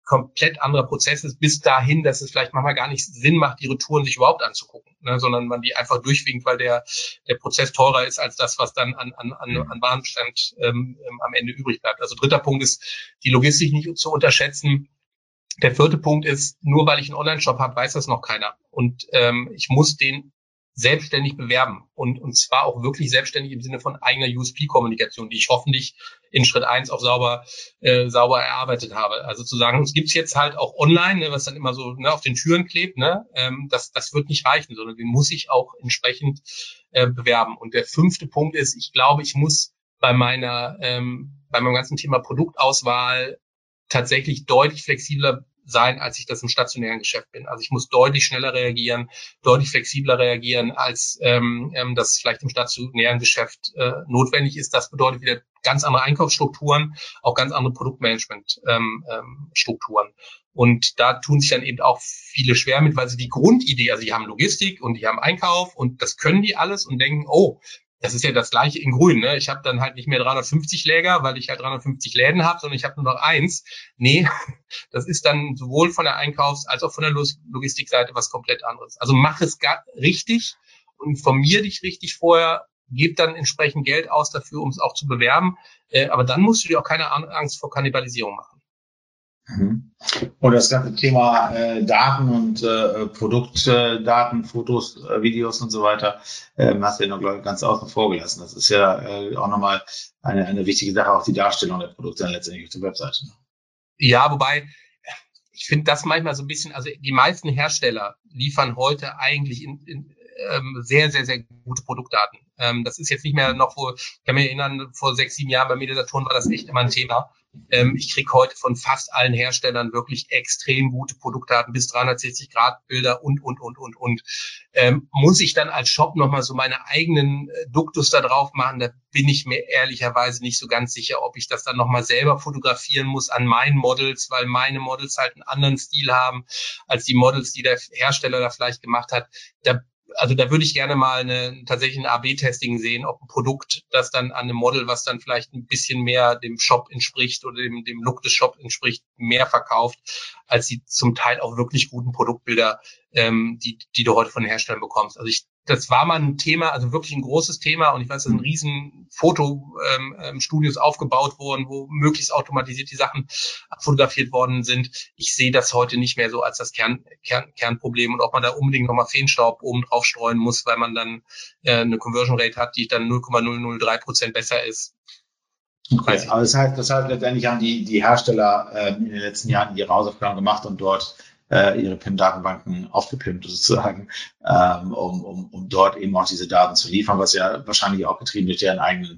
komplett anderer Prozess ist, bis dahin, dass es vielleicht manchmal gar nicht Sinn macht, die Retouren sich überhaupt anzugucken, ne, sondern man die einfach durchwinkt, weil der Prozess teurer ist als das, was dann an Warenbestand am Ende übrig bleibt. Also dritter Punkt ist, die Logistik nicht zu unterschätzen. Der vierte Punkt ist, nur weil ich einen Online-Shop habe, weiß das noch keiner. Und ich muss den selbstständig bewerben und zwar auch wirklich selbstständig im Sinne von eigener USP-Kommunikation, die ich hoffentlich in Schritt 1 auch sauber erarbeitet habe. Also zu sagen, es gibt's jetzt halt auch online, ne, was dann immer so auf den Türen klebt, ne, das wird nicht reichen, sondern den muss ich auch entsprechend bewerben. Und der fünfte Punkt ist, ich glaube, ich muss bei meinem ganzen Thema Produktauswahl tatsächlich deutlich flexibler sein, als ich das im stationären Geschäft bin. Also ich muss deutlich schneller reagieren, deutlich flexibler reagieren, als das vielleicht im stationären Geschäft notwendig ist. Das bedeutet wieder ganz andere Einkaufsstrukturen, auch ganz andere Produktmanagement-Strukturen. Und da tun sich dann eben auch viele schwer mit, weil sie die Grundidee, also die haben Logistik und die haben Einkauf und das können die alles und denken, oh, das ist ja das Gleiche in Grün, ne? Ich habe dann halt nicht mehr 350 Läger, weil ich halt 350 Läden habe, sondern ich habe nur noch eins. Nee, das ist dann sowohl von der Einkaufs- als auch von der Logistikseite was komplett anderes. Also mach es richtig und informier dich richtig vorher, gib dann entsprechend Geld aus dafür, um es auch zu bewerben. Aber dann musst du dir auch keine Angst vor Kannibalisierung machen. Und das ganze Thema Daten und Produktdaten, Fotos, Videos und so weiter, hast du ja noch, glaube ich, ganz außen vor gelassen. Das ist ja auch nochmal eine wichtige Sache, auch die Darstellung der Produkte dann letztendlich auf der Webseite. Ja, wobei, ich finde das manchmal so ein bisschen, also die meisten Hersteller liefern heute eigentlich sehr, sehr, sehr gute Produktdaten. Das ist jetzt nicht mehr noch ich kann mich erinnern, vor 6, 7 Jahren bei Mediasaturn war das echt immer ein Thema. Ich kriege heute von fast allen Herstellern wirklich extrem gute Produktdaten, bis 360-Grad-Bilder und. Muss ich dann als Shop nochmal so meine eigenen Duktus da drauf machen? Da bin ich mir ehrlicherweise nicht so ganz sicher, ob ich das dann nochmal selber fotografieren muss an meinen Models, weil meine Models halt einen anderen Stil haben als die Models, die der Hersteller da vielleicht gemacht hat. Da würde ich gerne mal tatsächlich ein AB-Testing sehen, ob ein Produkt, das dann an einem Model, was dann vielleicht ein bisschen mehr dem Shop entspricht oder dem Look des Shops entspricht, mehr verkauft, als die zum Teil auch wirklich guten Produktbilder, die du heute von den Herstellern bekommst. Also das war mal ein Thema, also wirklich ein großes Thema und ich weiß, dass ein riesen Fotostudios aufgebaut wurden, wo möglichst automatisiert die Sachen fotografiert worden sind. Ich sehe das heute nicht mehr so als das Kernproblem und ob man da unbedingt nochmal Feenstaub oben drauf streuen muss, weil man dann eine Conversion Rate hat, die dann 0,003% besser ist. Okay, aber das heißt letztendlich haben die Hersteller in den letzten Jahren ihre Hausaufgaben gemacht und dort ihre PIM-Datenbanken aufgepimpt sozusagen, um dort eben auch diese Daten zu liefern, was ja wahrscheinlich auch getrieben durch deren eigenen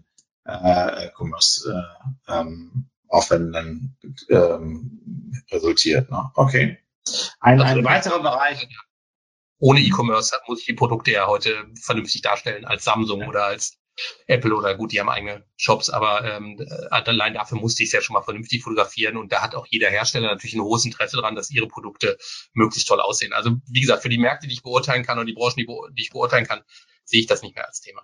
Commerce-Aufwänden dann resultiert. Ne? Okay. Ein weiterer Bereich. Ohne E-Commerce muss ich die Produkte ja heute vernünftig darstellen als Samsung oder als Apple oder gut, die haben eigene Shops, aber allein dafür musste ich es ja schon mal vernünftig fotografieren und da hat auch jeder Hersteller natürlich ein hohes Interesse daran, dass ihre Produkte möglichst toll aussehen. Also wie gesagt, für die Märkte, die ich beurteilen kann und die Branchen, die ich beurteilen kann, sehe ich das nicht mehr als Thema.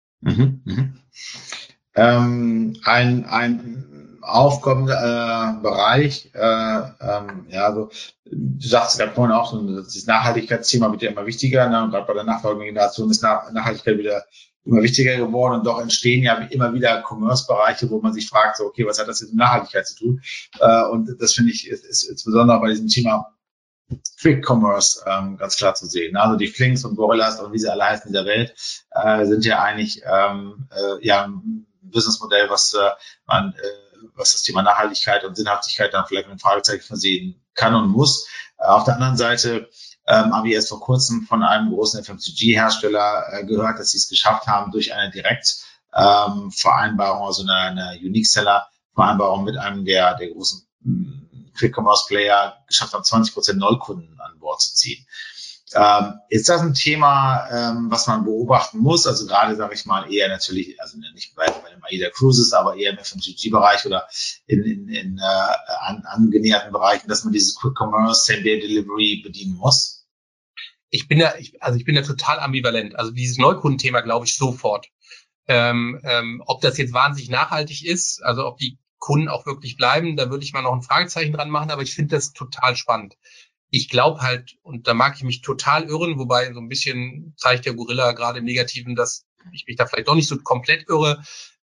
Ein aufkommender Bereich, also du sagst gerade vorhin auch, das Nachhaltigkeitsthema wird ja immer wichtiger, ne? Und gerade bei der nachfolgenden Generation ist Nachhaltigkeit wieder immer wichtiger geworden und doch entstehen ja immer wieder Commerce-Bereiche, wo man sich fragt, so, okay, was hat das jetzt mit Nachhaltigkeit zu tun? Und das finde ich ist insbesondere bei diesem Thema Quick Commerce ganz klar zu sehen. Also die Flinks und Gorillas und wie sie alle heißen in der Welt sind ja eigentlich ein Businessmodell, was das Thema Nachhaltigkeit und Sinnhaftigkeit dann vielleicht mit einem Fragezeichen versehen kann und muss. Auf der anderen Seite haben wir erst vor kurzem von einem großen FMCG-Hersteller gehört, dass sie es geschafft haben, durch eine Direktvereinbarung, also eine Unique-Seller-Vereinbarung mit einem der großen Quick-Commerce-Player geschafft haben, 20% Neukunden an Bord zu ziehen. Ist das ein Thema, was man beobachten muss? Also gerade, sage ich mal, eher natürlich, also nicht bei dem AIDA Cruises, aber eher im FMCG-Bereich oder in angenäherten Bereichen, dass man dieses Quick Commerce, Same-Day Delivery bedienen muss? Ich bin da total ambivalent. Also dieses Neukundenthema glaube ich sofort. Ob das jetzt wahnsinnig nachhaltig ist, also ob die Kunden auch wirklich bleiben. Da würde ich mal noch ein Fragezeichen dran machen, aber ich finde das total spannend. Ich glaube halt, und da mag ich mich total irren, wobei so ein bisschen zeigt der Gorilla gerade im Negativen, dass ich mich da vielleicht doch nicht so komplett irre,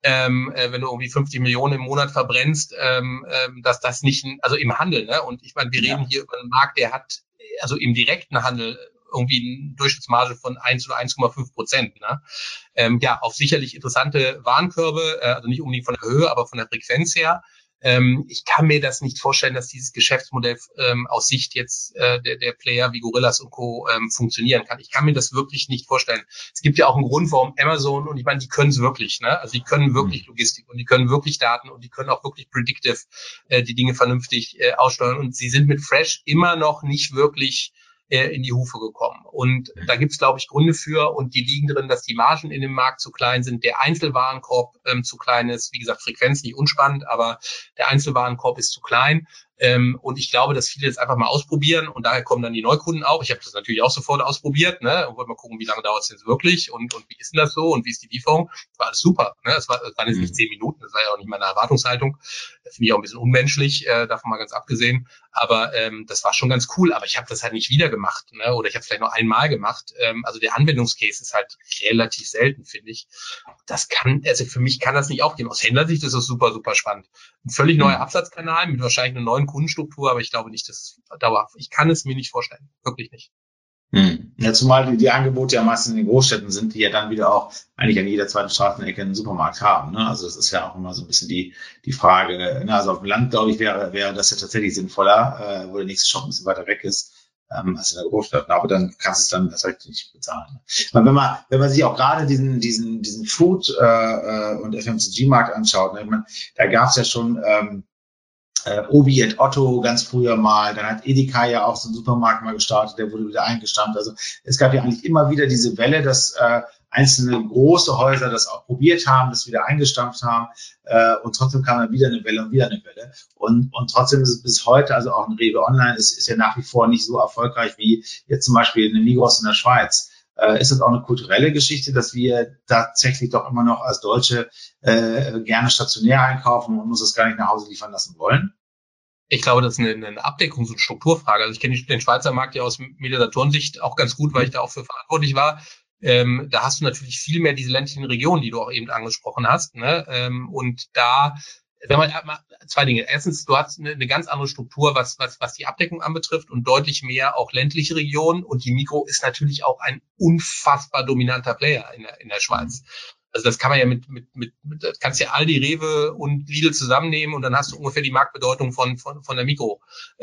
wenn du irgendwie 50 Millionen im Monat verbrennst, dass das nicht, also im Handel, ne? Und ich meine, wir reden hier über einen Markt, der hat, also im direkten Handel irgendwie eine Durchschnittsmarge von 1 oder 1,5%. Ne? Ja, auf sicherlich interessante Warenkörbe, also nicht unbedingt von der Höhe, aber von der Frequenz her. Ich kann mir das nicht vorstellen, dass dieses Geschäftsmodell aus Sicht jetzt der Player wie Gorillas und Co. Funktionieren kann. Ich kann mir das wirklich nicht vorstellen. Es gibt ja auch einen Grund, warum Amazon, und ich meine, die können es wirklich, ne? Also die können wirklich Logistik und die können wirklich Daten und die können auch wirklich predictive die Dinge vernünftig aussteuern. Und sie sind mit Fresh immer noch nicht wirklich in die Hufe gekommen. Und da gibt's, glaube ich, Gründe für, und die liegen drin, dass die Margen in dem Markt zu klein sind, der Einzelwarenkorb zu klein ist. Wie gesagt, Frequenz nicht unspannend, aber der Einzelwarenkorb ist zu klein. Und ich glaube, dass viele jetzt einfach mal ausprobieren, und daher kommen dann die Neukunden auch. Ich habe das natürlich auch sofort ausprobiert, ne, und wollte mal gucken, wie lange dauert es jetzt wirklich und wie ist denn das so und wie ist die Lieferung. Das war alles super, ne? Das waren jetzt nicht 10 Minuten, das war ja auch nicht meine Erwartungshaltung. Das finde ich auch ein bisschen unmenschlich, davon mal ganz abgesehen. Aber das war schon ganz cool, aber ich habe das halt nicht wieder gemacht, ne? Oder ich habe es vielleicht noch einmal gemacht. Also der Anwendungscase ist halt relativ selten, finde ich. Das kann, also für mich kann das nicht aufgehen. Aus Händlersicht ist das super, super spannend. Ein völlig neuer Absatzkanal mit wahrscheinlich einer neuen Kundenstruktur, aber ich glaube nicht, dass dauerhaft. Ich kann es mir nicht vorstellen. Wirklich nicht. Ja, zumal die Angebote ja meistens in den Großstädten sind, die ja dann wieder auch eigentlich an jeder zweiten Straßenecke einen Supermarkt haben. Ne? Also das ist ja auch immer so ein bisschen die Frage. Ne? Also auf dem Land, glaube ich, wäre das ja tatsächlich sinnvoller, wo der nächste Shop ein bisschen weiter weg ist, als in der Großstadt. Aber dann kannst du es dann das halt nicht bezahlen. Aber wenn man sich auch gerade diesen Food und FMCG-Markt anschaut, ne? Da gab es ja schon Obi et Otto ganz früher mal, dann hat Edeka ja auch so einen Supermarkt mal gestartet, der wurde wieder eingestampft. Also es gab ja eigentlich immer wieder diese Welle, dass einzelne große Häuser das auch probiert haben, das wieder eingestampft haben, und trotzdem kam dann wieder eine Welle und wieder eine Welle. Und trotzdem ist es bis heute, also auch ein Rewe Online ist ja nach wie vor nicht so erfolgreich wie jetzt zum Beispiel eine Migros in der Schweiz. Ist das auch eine kulturelle Geschichte, dass wir tatsächlich doch immer noch als Deutsche gerne stationär einkaufen und uns das gar nicht nach Hause liefern lassen wollen? Ich glaube, das ist eine Abdeckungs- und Strukturfrage. Also ich kenne den Schweizer Markt ja aus Media-Saturn-Sicht auch ganz gut, weil ich da auch für verantwortlich war. Da hast du natürlich viel mehr diese ländlichen Regionen, die du auch eben angesprochen hast. Ne? Und da, wenn man zwei Dinge. Erstens, du hast eine ganz andere Struktur, was die Abdeckung anbetrifft, und deutlich mehr auch ländliche Regionen. Und die Migros ist natürlich auch ein unfassbar dominanter Player in der Schweiz. Also das kann man ja das kannst ja Aldi, Rewe und Lidl zusammennehmen und dann hast du ungefähr die Marktbedeutung von der Migros.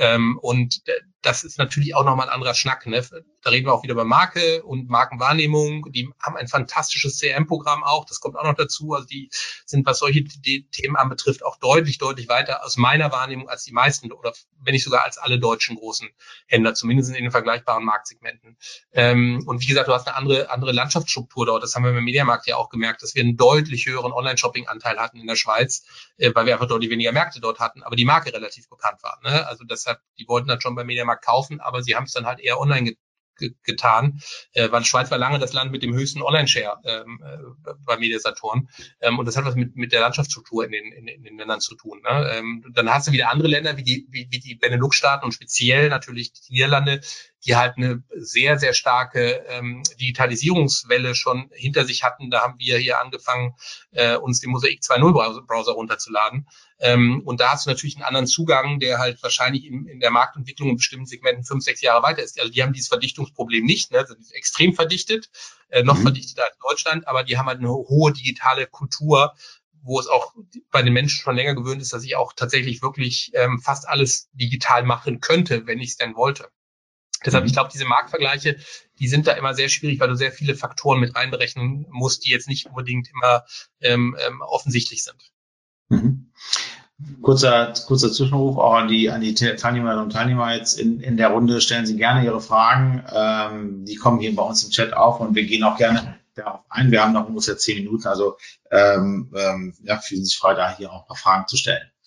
Und das ist natürlich auch nochmal ein anderer Schnack, ne? Da reden wir auch wieder über Marke und Markenwahrnehmung. Die haben ein fantastisches CRM-Programm auch. Das kommt auch noch dazu. Also die sind, was solche Themen anbetrifft, auch deutlich weiter aus meiner Wahrnehmung als die meisten oder wenn nicht sogar als alle deutschen großen Händler, zumindest in den vergleichbaren Marktsegmenten. Und wie gesagt, du hast eine andere Landschaftsstruktur dort. Das haben wir beim Mediamarkt ja auch gemerkt, dass wir einen deutlich höheren Online-Shopping-Anteil hatten in der Schweiz, weil wir einfach deutlich weniger Märkte dort hatten, aber die Marke relativ bekannt war. Ne? Also deshalb, die wollten dann schon beim Mediamarkt kaufen, aber sie haben es dann halt eher online getan, weil Schweiz war lange das Land mit dem höchsten Online-Share bei Media-Saturn. Und das hat was mit der Landschaftsstruktur in den Ländern zu tun. Ne? Dann hast du wieder andere Länder wie die Benelux-Staaten und speziell natürlich die Niederlande, die halt eine sehr, sehr starke Digitalisierungswelle schon hinter sich hatten. Da haben wir hier angefangen, uns den Mosaic 2.0 Browser runterzuladen. Und da hast du natürlich einen anderen Zugang, der halt wahrscheinlich in der Marktentwicklung in bestimmten Segmenten 5-6 Jahre weiter ist. Also die haben dieses Verdichtungsproblem nicht, ne? Also die ist extrem verdichtet, noch verdichteter als Deutschland, aber die haben halt eine hohe digitale Kultur, wo es auch bei den Menschen schon länger gewöhnt ist, dass ich auch tatsächlich wirklich fast alles digital machen könnte, wenn ich es denn wollte. Deshalb, ich glaube, diese Marktvergleiche, die sind da immer sehr schwierig, weil du sehr viele Faktoren mit einberechnen musst, die jetzt nicht unbedingt immer offensichtlich sind. Kurzer Zwischenruf auch an die Teilnehmerinnen und Teilnehmer jetzt in der Runde. Stellen Sie gerne Ihre Fragen. Die kommen hier bei uns im Chat auf und wir gehen auch gerne darauf ein. Wir haben noch ungefähr 10 Minuten, also fühlen Sie sich frei, da hier auch ein paar Fragen zu stellen.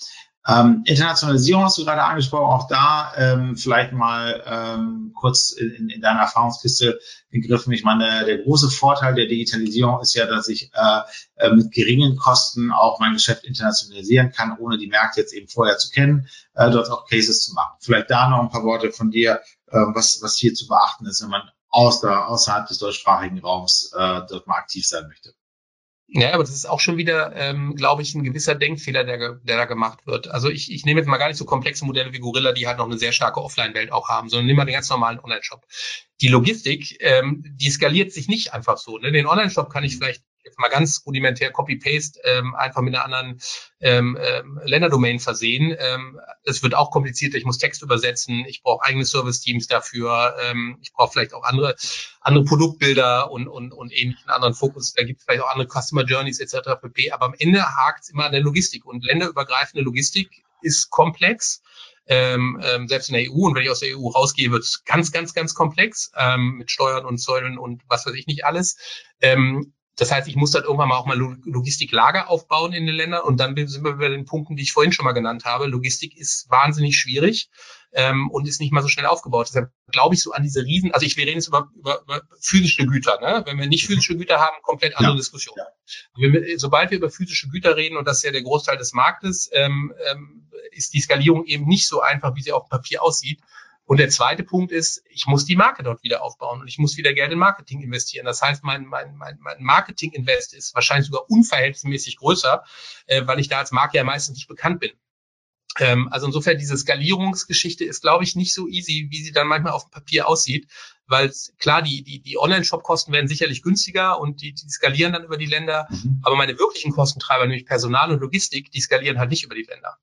Internationalisierung hast du gerade angesprochen, auch da vielleicht mal kurz in deiner Erfahrungskiste gegriffen. Ich meine, der große Vorteil der Digitalisierung ist ja, dass ich mit geringen Kosten auch mein Geschäft internationalisieren kann, ohne die Märkte jetzt eben vorher zu kennen, dort auch Cases zu machen. Vielleicht da noch ein paar Worte von dir, was hier zu beachten ist, wenn man außerhalb des deutschsprachigen Raums dort mal aktiv sein möchte. Ja, aber das ist auch schon wieder, glaube ich, ein gewisser Denkfehler, der da gemacht wird. Also ich nehme jetzt mal gar nicht so komplexe Modelle wie Gorilla, die halt noch eine sehr starke Offline-Welt auch haben, sondern nehme mal den ganz normalen Online-Shop. Die Logistik, die skaliert sich nicht einfach so. Ne? Den Online-Shop kann ich vielleicht jetzt mal ganz rudimentär Copy-Paste einfach mit einer anderen Länderdomain versehen. Es wird auch komplizierter. Ich muss Text übersetzen. Ich brauche eigene Service-Teams dafür. Ich brauche vielleicht auch andere Produktbilder und ähnlichen anderen Fokus. Da gibt es vielleicht auch andere Customer Journeys etc. pp. Aber am Ende hakt es immer an der Logistik. Und länderübergreifende Logistik ist komplex. Selbst in der EU, und wenn ich aus der EU rausgehe, wird es ganz, ganz, ganz komplex mit Steuern und Zöllen und was weiß ich nicht alles. Das heißt, ich muss dann irgendwann mal auch mal Logistiklager aufbauen in den Ländern, und dann sind wir bei den Punkten, die ich vorhin schon mal genannt habe. Logistik ist wahnsinnig schwierig und ist nicht mal so schnell aufgebaut. Deshalb glaube ich so an diese Riesen, also wir reden jetzt über physische Güter, ne? Wenn wir nicht physische Güter haben, komplett andere Diskussion. Ja. Sobald wir über physische Güter reden, und das ist ja der Großteil des Marktes, ist die Skalierung eben nicht so einfach, wie sie auf dem Papier aussieht. Und der zweite Punkt ist, ich muss die Marke dort wieder aufbauen und ich muss wieder Geld in Marketing investieren. Das heißt, mein Marketing-Invest ist wahrscheinlich sogar unverhältnismäßig größer, weil ich da als Marke ja meistens nicht bekannt bin. Also insofern, diese Skalierungsgeschichte ist, glaube ich, nicht so easy, wie sie dann manchmal auf dem Papier aussieht, weil klar, die Online-Shop-Kosten werden sicherlich günstiger und die skalieren dann über die Länder, aber meine wirklichen Kostentreiber, nämlich Personal und Logistik, die skalieren halt nicht über die Länder.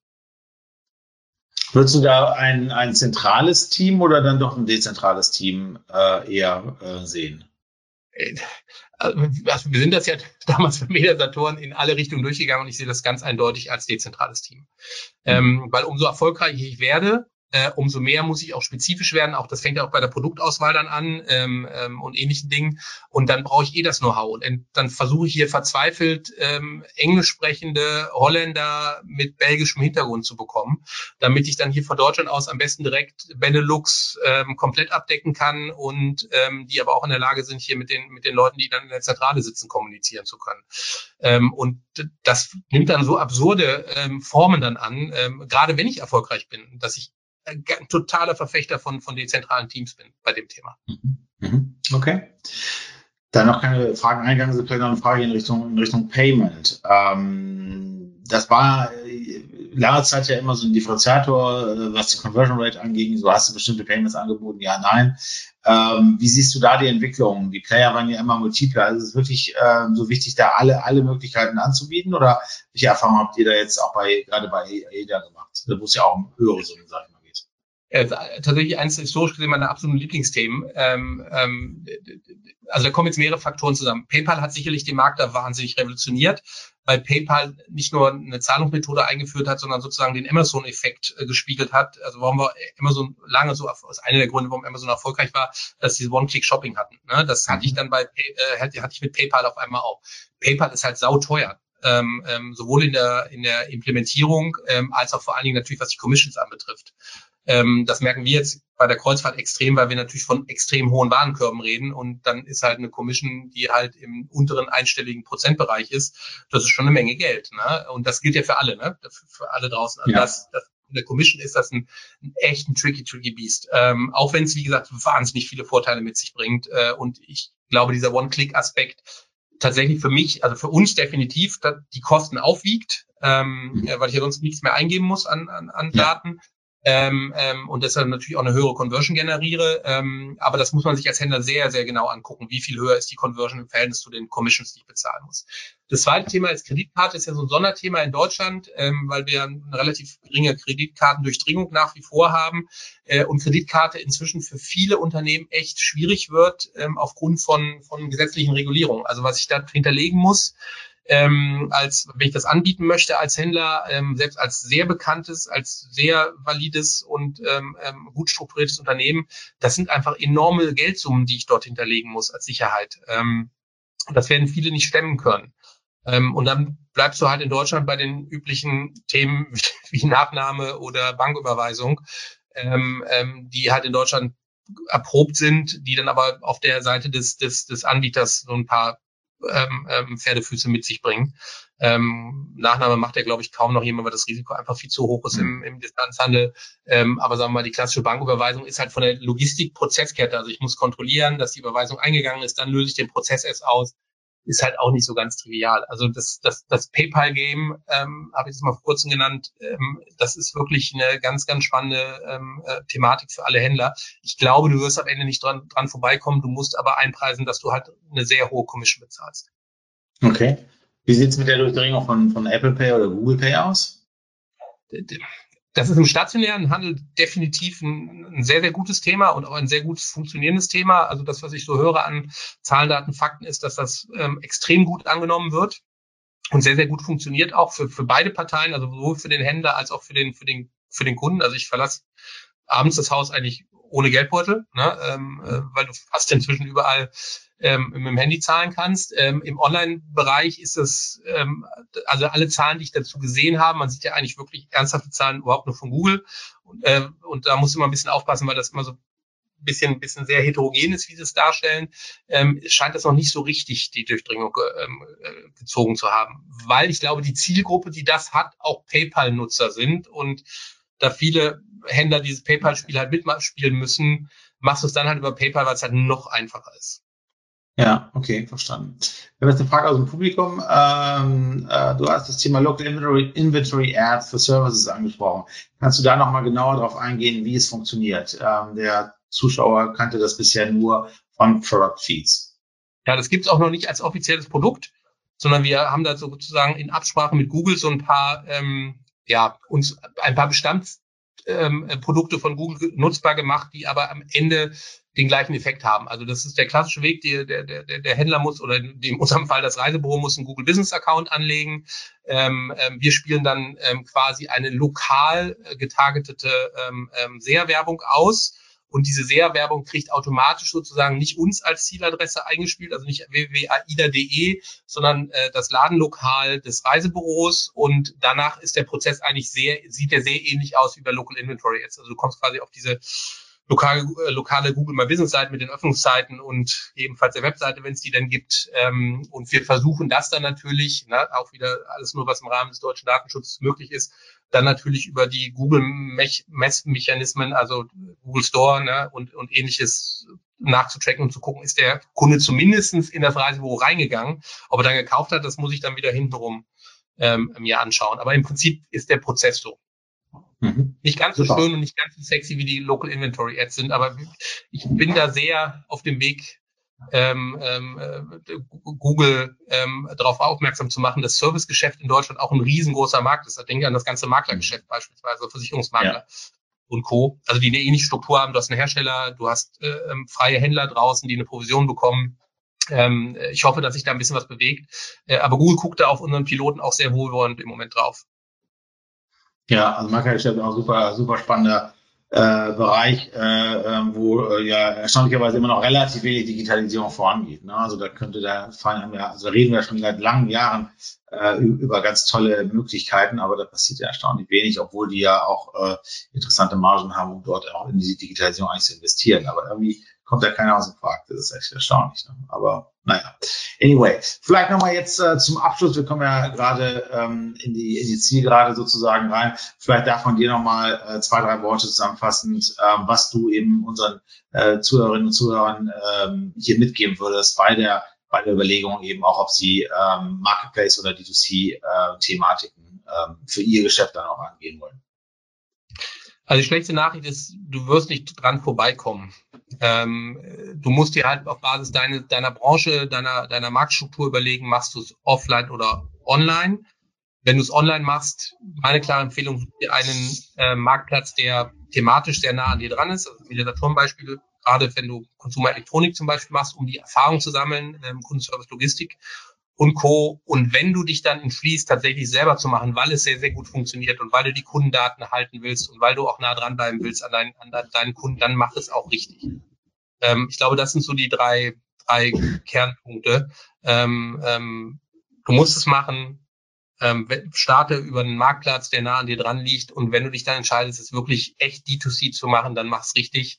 Würdest du da ein zentrales Team oder dann doch ein dezentrales Team eher sehen? Also wir sind das ja damals für Media-Saturn in alle Richtungen durchgegangen, und ich sehe das ganz eindeutig als dezentrales Team. Weil umso erfolgreicher ich werde, umso mehr muss ich auch spezifisch werden. Auch das fängt ja auch bei der Produktauswahl dann an und ähnlichen Dingen. Und dann brauche ich das Know-how. Und dann versuche ich hier verzweifelt englisch sprechende Holländer mit belgischem Hintergrund zu bekommen, damit ich dann hier von Deutschland aus am besten direkt Benelux komplett abdecken kann und die aber auch in der Lage sind, hier mit den Leuten, die dann in der Zentrale sitzen, kommunizieren zu können. Und das nimmt dann so absurde Formen dann an, gerade wenn ich erfolgreich bin, dass ich ein totaler Verfechter von dezentralen Teams bin bei dem Thema. Okay. Da noch keine Fragen eingegangen sind, vielleicht noch eine Frage in Richtung Payment. Das war lange Zeit ja immer so ein Differenziator, was die Conversion Rate anging. So, hast du bestimmte Payments angeboten? Ja, nein. Wie siehst du da die Entwicklung? Die Player waren ja immer multiple. Also ist es wirklich so wichtig, da alle Möglichkeiten anzubieten? Oder welche Erfahrungen habt ihr da jetzt auch gerade bei AIDA gemacht? Da muss ja auch um höhere Summen, sag ich mal, geht. Tatsächlich eins historisch gesehen meiner absoluten Lieblingsthemen. Also da kommen jetzt mehrere Faktoren zusammen. PayPal hat sicherlich den Markt da wahnsinnig revolutioniert, weil PayPal nicht nur eine Zahlungsmethode eingeführt hat, sondern sozusagen den Amazon-Effekt gespiegelt hat. Also warum wir Amazon lange so, ist einer der Gründe, warum Amazon erfolgreich war, dass sie One-Click-Shopping hatten. Ne? Das hatte ich dann hatte ich mit PayPal auf einmal auch. PayPal ist halt sauteuer. Sowohl in der Implementierung als auch vor allen Dingen natürlich, was die Commissions anbetrifft. Das merken wir jetzt bei der Kreuzfahrt extrem, weil wir natürlich von extrem hohen Warenkörben reden, und dann ist halt eine Commission, die halt im unteren einstelligen Prozentbereich ist. Das ist schon eine Menge Geld, ne? Und das gilt ja für alle, ne? Für alle draußen. Also in der Commission ist das ein echt ein tricky Beast. Auch wenn es, wie gesagt, wahnsinnig viele Vorteile mit sich bringt. Und ich glaube, dieser One-Click-Aspekt tatsächlich für mich, also für uns definitiv, die Kosten aufwiegt, weil ich ja sonst nichts mehr eingeben muss an Daten. Und deshalb natürlich auch eine höhere Conversion generiere. Aber das muss man sich als Händler sehr, sehr genau angucken. Wie viel höher ist die Conversion im Verhältnis zu den Commissions, die ich bezahlen muss? Das zweite Thema ist Kreditkarte, ist ja so ein Sonderthema in Deutschland, weil wir eine relativ geringe Kreditkartendurchdringung nach wie vor haben und Kreditkarte inzwischen für viele Unternehmen echt schwierig wird aufgrund von gesetzlichen Regulierungen. Also was ich da hinterlegen muss, als wenn ich das anbieten möchte als Händler, selbst als sehr bekanntes, als sehr valides und gut strukturiertes Unternehmen, das sind einfach enorme Geldsummen, die ich dort hinterlegen muss als Sicherheit. Das werden viele nicht stemmen können. Und dann bleibst du halt in Deutschland bei den üblichen Themen wie Nachname oder Banküberweisung, die halt in Deutschland erprobt sind, die dann aber auf der Seite des Anbieters so ein paar Pferdefüße mit sich bringen. Nachname macht ja, glaube ich, kaum noch jemand, weil das Risiko einfach viel zu hoch ist im Distanzhandel. Aber sagen wir mal, die klassische Banküberweisung ist halt von der Logistikprozesskette. Also ich muss kontrollieren, dass die Überweisung eingegangen ist, dann löse ich den Prozess erst aus. Ist halt auch nicht so ganz trivial. Also das PayPal-Game, habe ich es mal vor kurzem genannt, das ist wirklich eine ganz, ganz spannende Thematik für alle Händler. Ich glaube, du wirst am Ende nicht dran vorbeikommen. Du musst aber einpreisen, dass du halt eine sehr hohe Commission bezahlst. Okay. Wie sieht's mit der Durchdringung von Apple Pay oder Google Pay aus? Das ist im stationären Handel definitiv ein sehr, sehr gutes Thema und auch ein sehr gut funktionierendes Thema. Also das, was ich so höre an Zahlen, Daten, Fakten, ist, dass das extrem gut angenommen wird und sehr, sehr gut funktioniert, auch für beide Parteien, also sowohl für den Händler als auch für den Kunden. Also ich verlasse abends das Haus eigentlich ohne Geldbeutel, ne? Weil du fast inzwischen überall mit dem Handy zahlen kannst. Im Online-Bereich ist es, also alle Zahlen, die ich dazu gesehen habe, man sieht ja eigentlich wirklich ernsthafte Zahlen überhaupt nur von Google. Und da musst du immer ein bisschen aufpassen, weil das immer so ein bisschen sehr heterogen ist, wie sie es darstellen. Scheint das noch nicht so richtig die Durchdringung gezogen zu haben. Weil ich glaube, die Zielgruppe, die das hat, auch PayPal-Nutzer sind. Und da viele Händler dieses PayPal-Spiel halt mitspielen müssen, machst du es dann halt über PayPal, weil es halt noch einfacher ist. Ja, okay, verstanden. Wir haben jetzt eine Frage aus dem Publikum. Du hast das Thema Local Inventory Ads für Services angesprochen. Kannst du da nochmal genauer darauf eingehen, wie es funktioniert? Der Zuschauer kannte das bisher nur von Product Feeds. Ja, das gibt's auch noch nicht als offizielles Produkt, sondern wir haben da sozusagen in Absprache mit Google so ein paar, uns ein paar Bestandsprodukte von Google nutzbar gemacht, die aber am Ende den gleichen Effekt haben. Also das ist der klassische Weg, der Händler muss, oder in unserem Fall das Reisebüro muss einen Google Business Account anlegen. Wir spielen dann quasi eine lokal getargetete SEA-Werbung aus. Und diese SEA-Werbung kriegt automatisch sozusagen nicht uns als Zieladresse eingespielt, also nicht www.aida.de, sondern das Ladenlokal des Reisebüros. Und danach ist der Prozess eigentlich sieht der sehr ähnlich aus wie bei Local Inventory Ads. Also du kommst quasi auf diese lokale Google My Business Seite mit den Öffnungszeiten und ebenfalls der Webseite, wenn es die denn gibt. Und wir versuchen das dann natürlich, auch wieder alles nur, was im Rahmen des deutschen Datenschutzes möglich ist, dann natürlich über die Google Messmechanismen, also Google Store, und ähnliches nachzutracken und zu gucken, ist der Kunde zumindestens in das Reisebüro reingegangen. Ob er dann gekauft hat, das muss ich dann wieder hintenrum mir anschauen. Aber im Prinzip ist der Prozess so. Nicht ganz so schön und nicht ganz so sexy wie die Local Inventory Ads sind, aber ich bin da sehr auf dem Weg, Google darauf aufmerksam zu machen, dass Servicegeschäft in Deutschland auch ein riesengroßer Markt ist. Ich denke an das ganze Maklergeschäft beispielsweise, Versicherungsmakler und Co. Also die eine ähnliche Struktur haben. Du hast einen Hersteller, du hast freie Händler draußen, die eine Provision bekommen. Ich hoffe, dass sich da ein bisschen was bewegt. Aber Google guckt da auf unseren Piloten auch sehr wohlwollend im Moment drauf. Ja, also Maklergeschäft ist auch super spannender Bereich, wo erstaunlicherweise immer noch relativ wenig Digitalisierung vorangeht. Ne? Also da reden wir schon seit langen Jahren über ganz tolle Möglichkeiten, aber da passiert ja erstaunlich wenig, obwohl die ja auch interessante Margen haben, um dort auch in die Digitalisierung eigentlich zu investieren. Aber irgendwie kommt da keiner aus dem Quark. Das ist echt erstaunlich. Ne? Aber naja. Anyway, vielleicht nochmal jetzt zum Abschluss. Wir kommen ja gerade in die Zielgerade sozusagen rein. Vielleicht darf man dir nochmal 2, 3 Worte zusammenfassend, was du eben unseren Zuhörerinnen und Zuhörern hier mitgeben würdest bei der Überlegung eben auch, ob sie Marketplace oder D2C-Thematiken für ihr Geschäft dann auch angehen wollen. Also die schlechte Nachricht ist, du wirst nicht dran vorbeikommen. Du musst dir halt auf Basis deiner Branche, deiner Marktstruktur überlegen, machst du es offline oder online. Wenn du es online machst, meine klare Empfehlung, such dir einen Marktplatz, der thematisch sehr nah an dir dran ist. Also wie der Saturn-Beispiel, gerade wenn du Konsumerelektronik zum Beispiel machst, um die Erfahrung zu sammeln, Kundenservice, Logistik und Co. Und wenn du dich dann entschließt, tatsächlich selber zu machen, weil es sehr, sehr gut funktioniert und weil du die Kundendaten halten willst und weil du auch nah dran bleiben willst an deinen Kunden, dann mach es auch richtig. Ich glaube, das sind so die drei Kernpunkte. Du musst es machen. Starte über einen Marktplatz, der nah an dir dran liegt. Und wenn du dich dann entscheidest, es wirklich echt D2C zu machen, dann mach's richtig,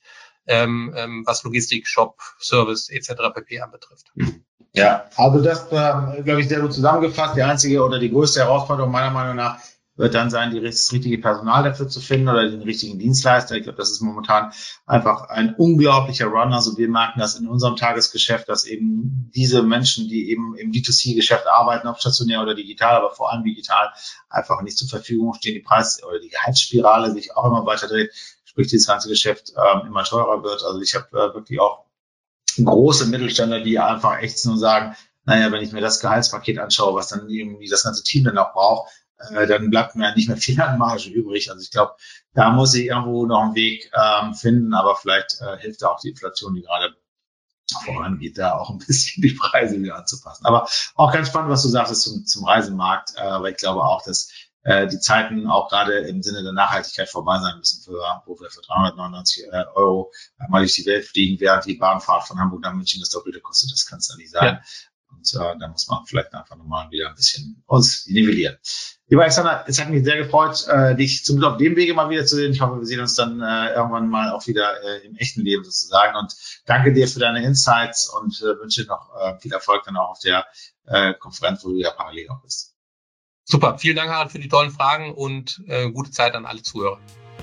was Logistik, Shop, Service etc. pp. Anbetrifft. Ja, also das, glaube ich, sehr gut zusammengefasst. Die einzige oder die größte Herausforderung meiner Meinung nach wird dann sein, das richtige Personal dafür zu finden oder den richtigen Dienstleister. Ich glaube, das ist momentan einfach ein unglaublicher Run. Also wir merken das in unserem Tagesgeschäft, dass eben diese Menschen, die eben im D2C-Geschäft arbeiten, ob stationär oder digital, aber vor allem digital, einfach nicht zur Verfügung stehen. Die Preis- oder die Gehaltsspirale sich auch immer weiter dreht, sprich dieses ganze Geschäft immer teurer wird. Also ich habe wirklich auch große Mittelständler, die einfach echt nur sagen, naja, wenn ich mir das Gehaltspaket anschaue, was dann irgendwie das ganze Team dann auch braucht, dann bleibt mir nicht mehr viel an Marge übrig. Also ich glaube, da muss ich irgendwo noch einen Weg finden, aber vielleicht hilft da auch die Inflation, die gerade vorangeht, da auch ein bisschen die Preise wieder anzupassen. Aber auch ganz spannend, was du sagst zum Reisemarkt, weil ich glaube auch, dass die Zeiten auch gerade im Sinne der Nachhaltigkeit vorbei sein müssen, wo wir für 399 € mal durch die Welt fliegen, während die Bahnfahrt von Hamburg nach München das Doppelte kostet. Das kann es ja nicht sein. Ja. Und da muss man vielleicht einfach nochmal wieder ein bisschen uns nivellieren. Lieber Alexander, es hat mich sehr gefreut, dich zumindest auf dem Wege mal wieder zu sehen. Ich hoffe, wir sehen uns dann irgendwann mal auch wieder im echten Leben sozusagen. Und danke dir für deine Insights und wünsche noch viel Erfolg dann auch auf der Konferenz, wo du ja parallel auch bist. Super, vielen Dank, Harald, für die tollen Fragen und gute Zeit an alle Zuhörer.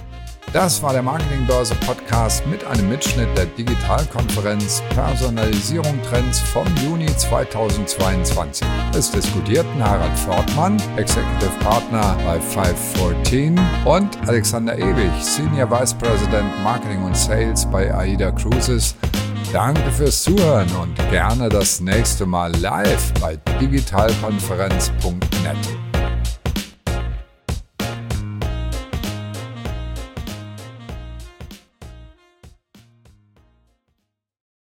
Das war der Marketingbörse Podcast mit einem Mitschnitt der Digitalkonferenz Personalisierung Trends vom Juni 2022. Es diskutierten Harald Fortmann, Executive Partner bei 514 und Alexander Ewig, Senior Vice President Marketing und Sales bei AIDA Cruises. Danke fürs Zuhören und gerne das nächste Mal live bei digitalkonferenz.net.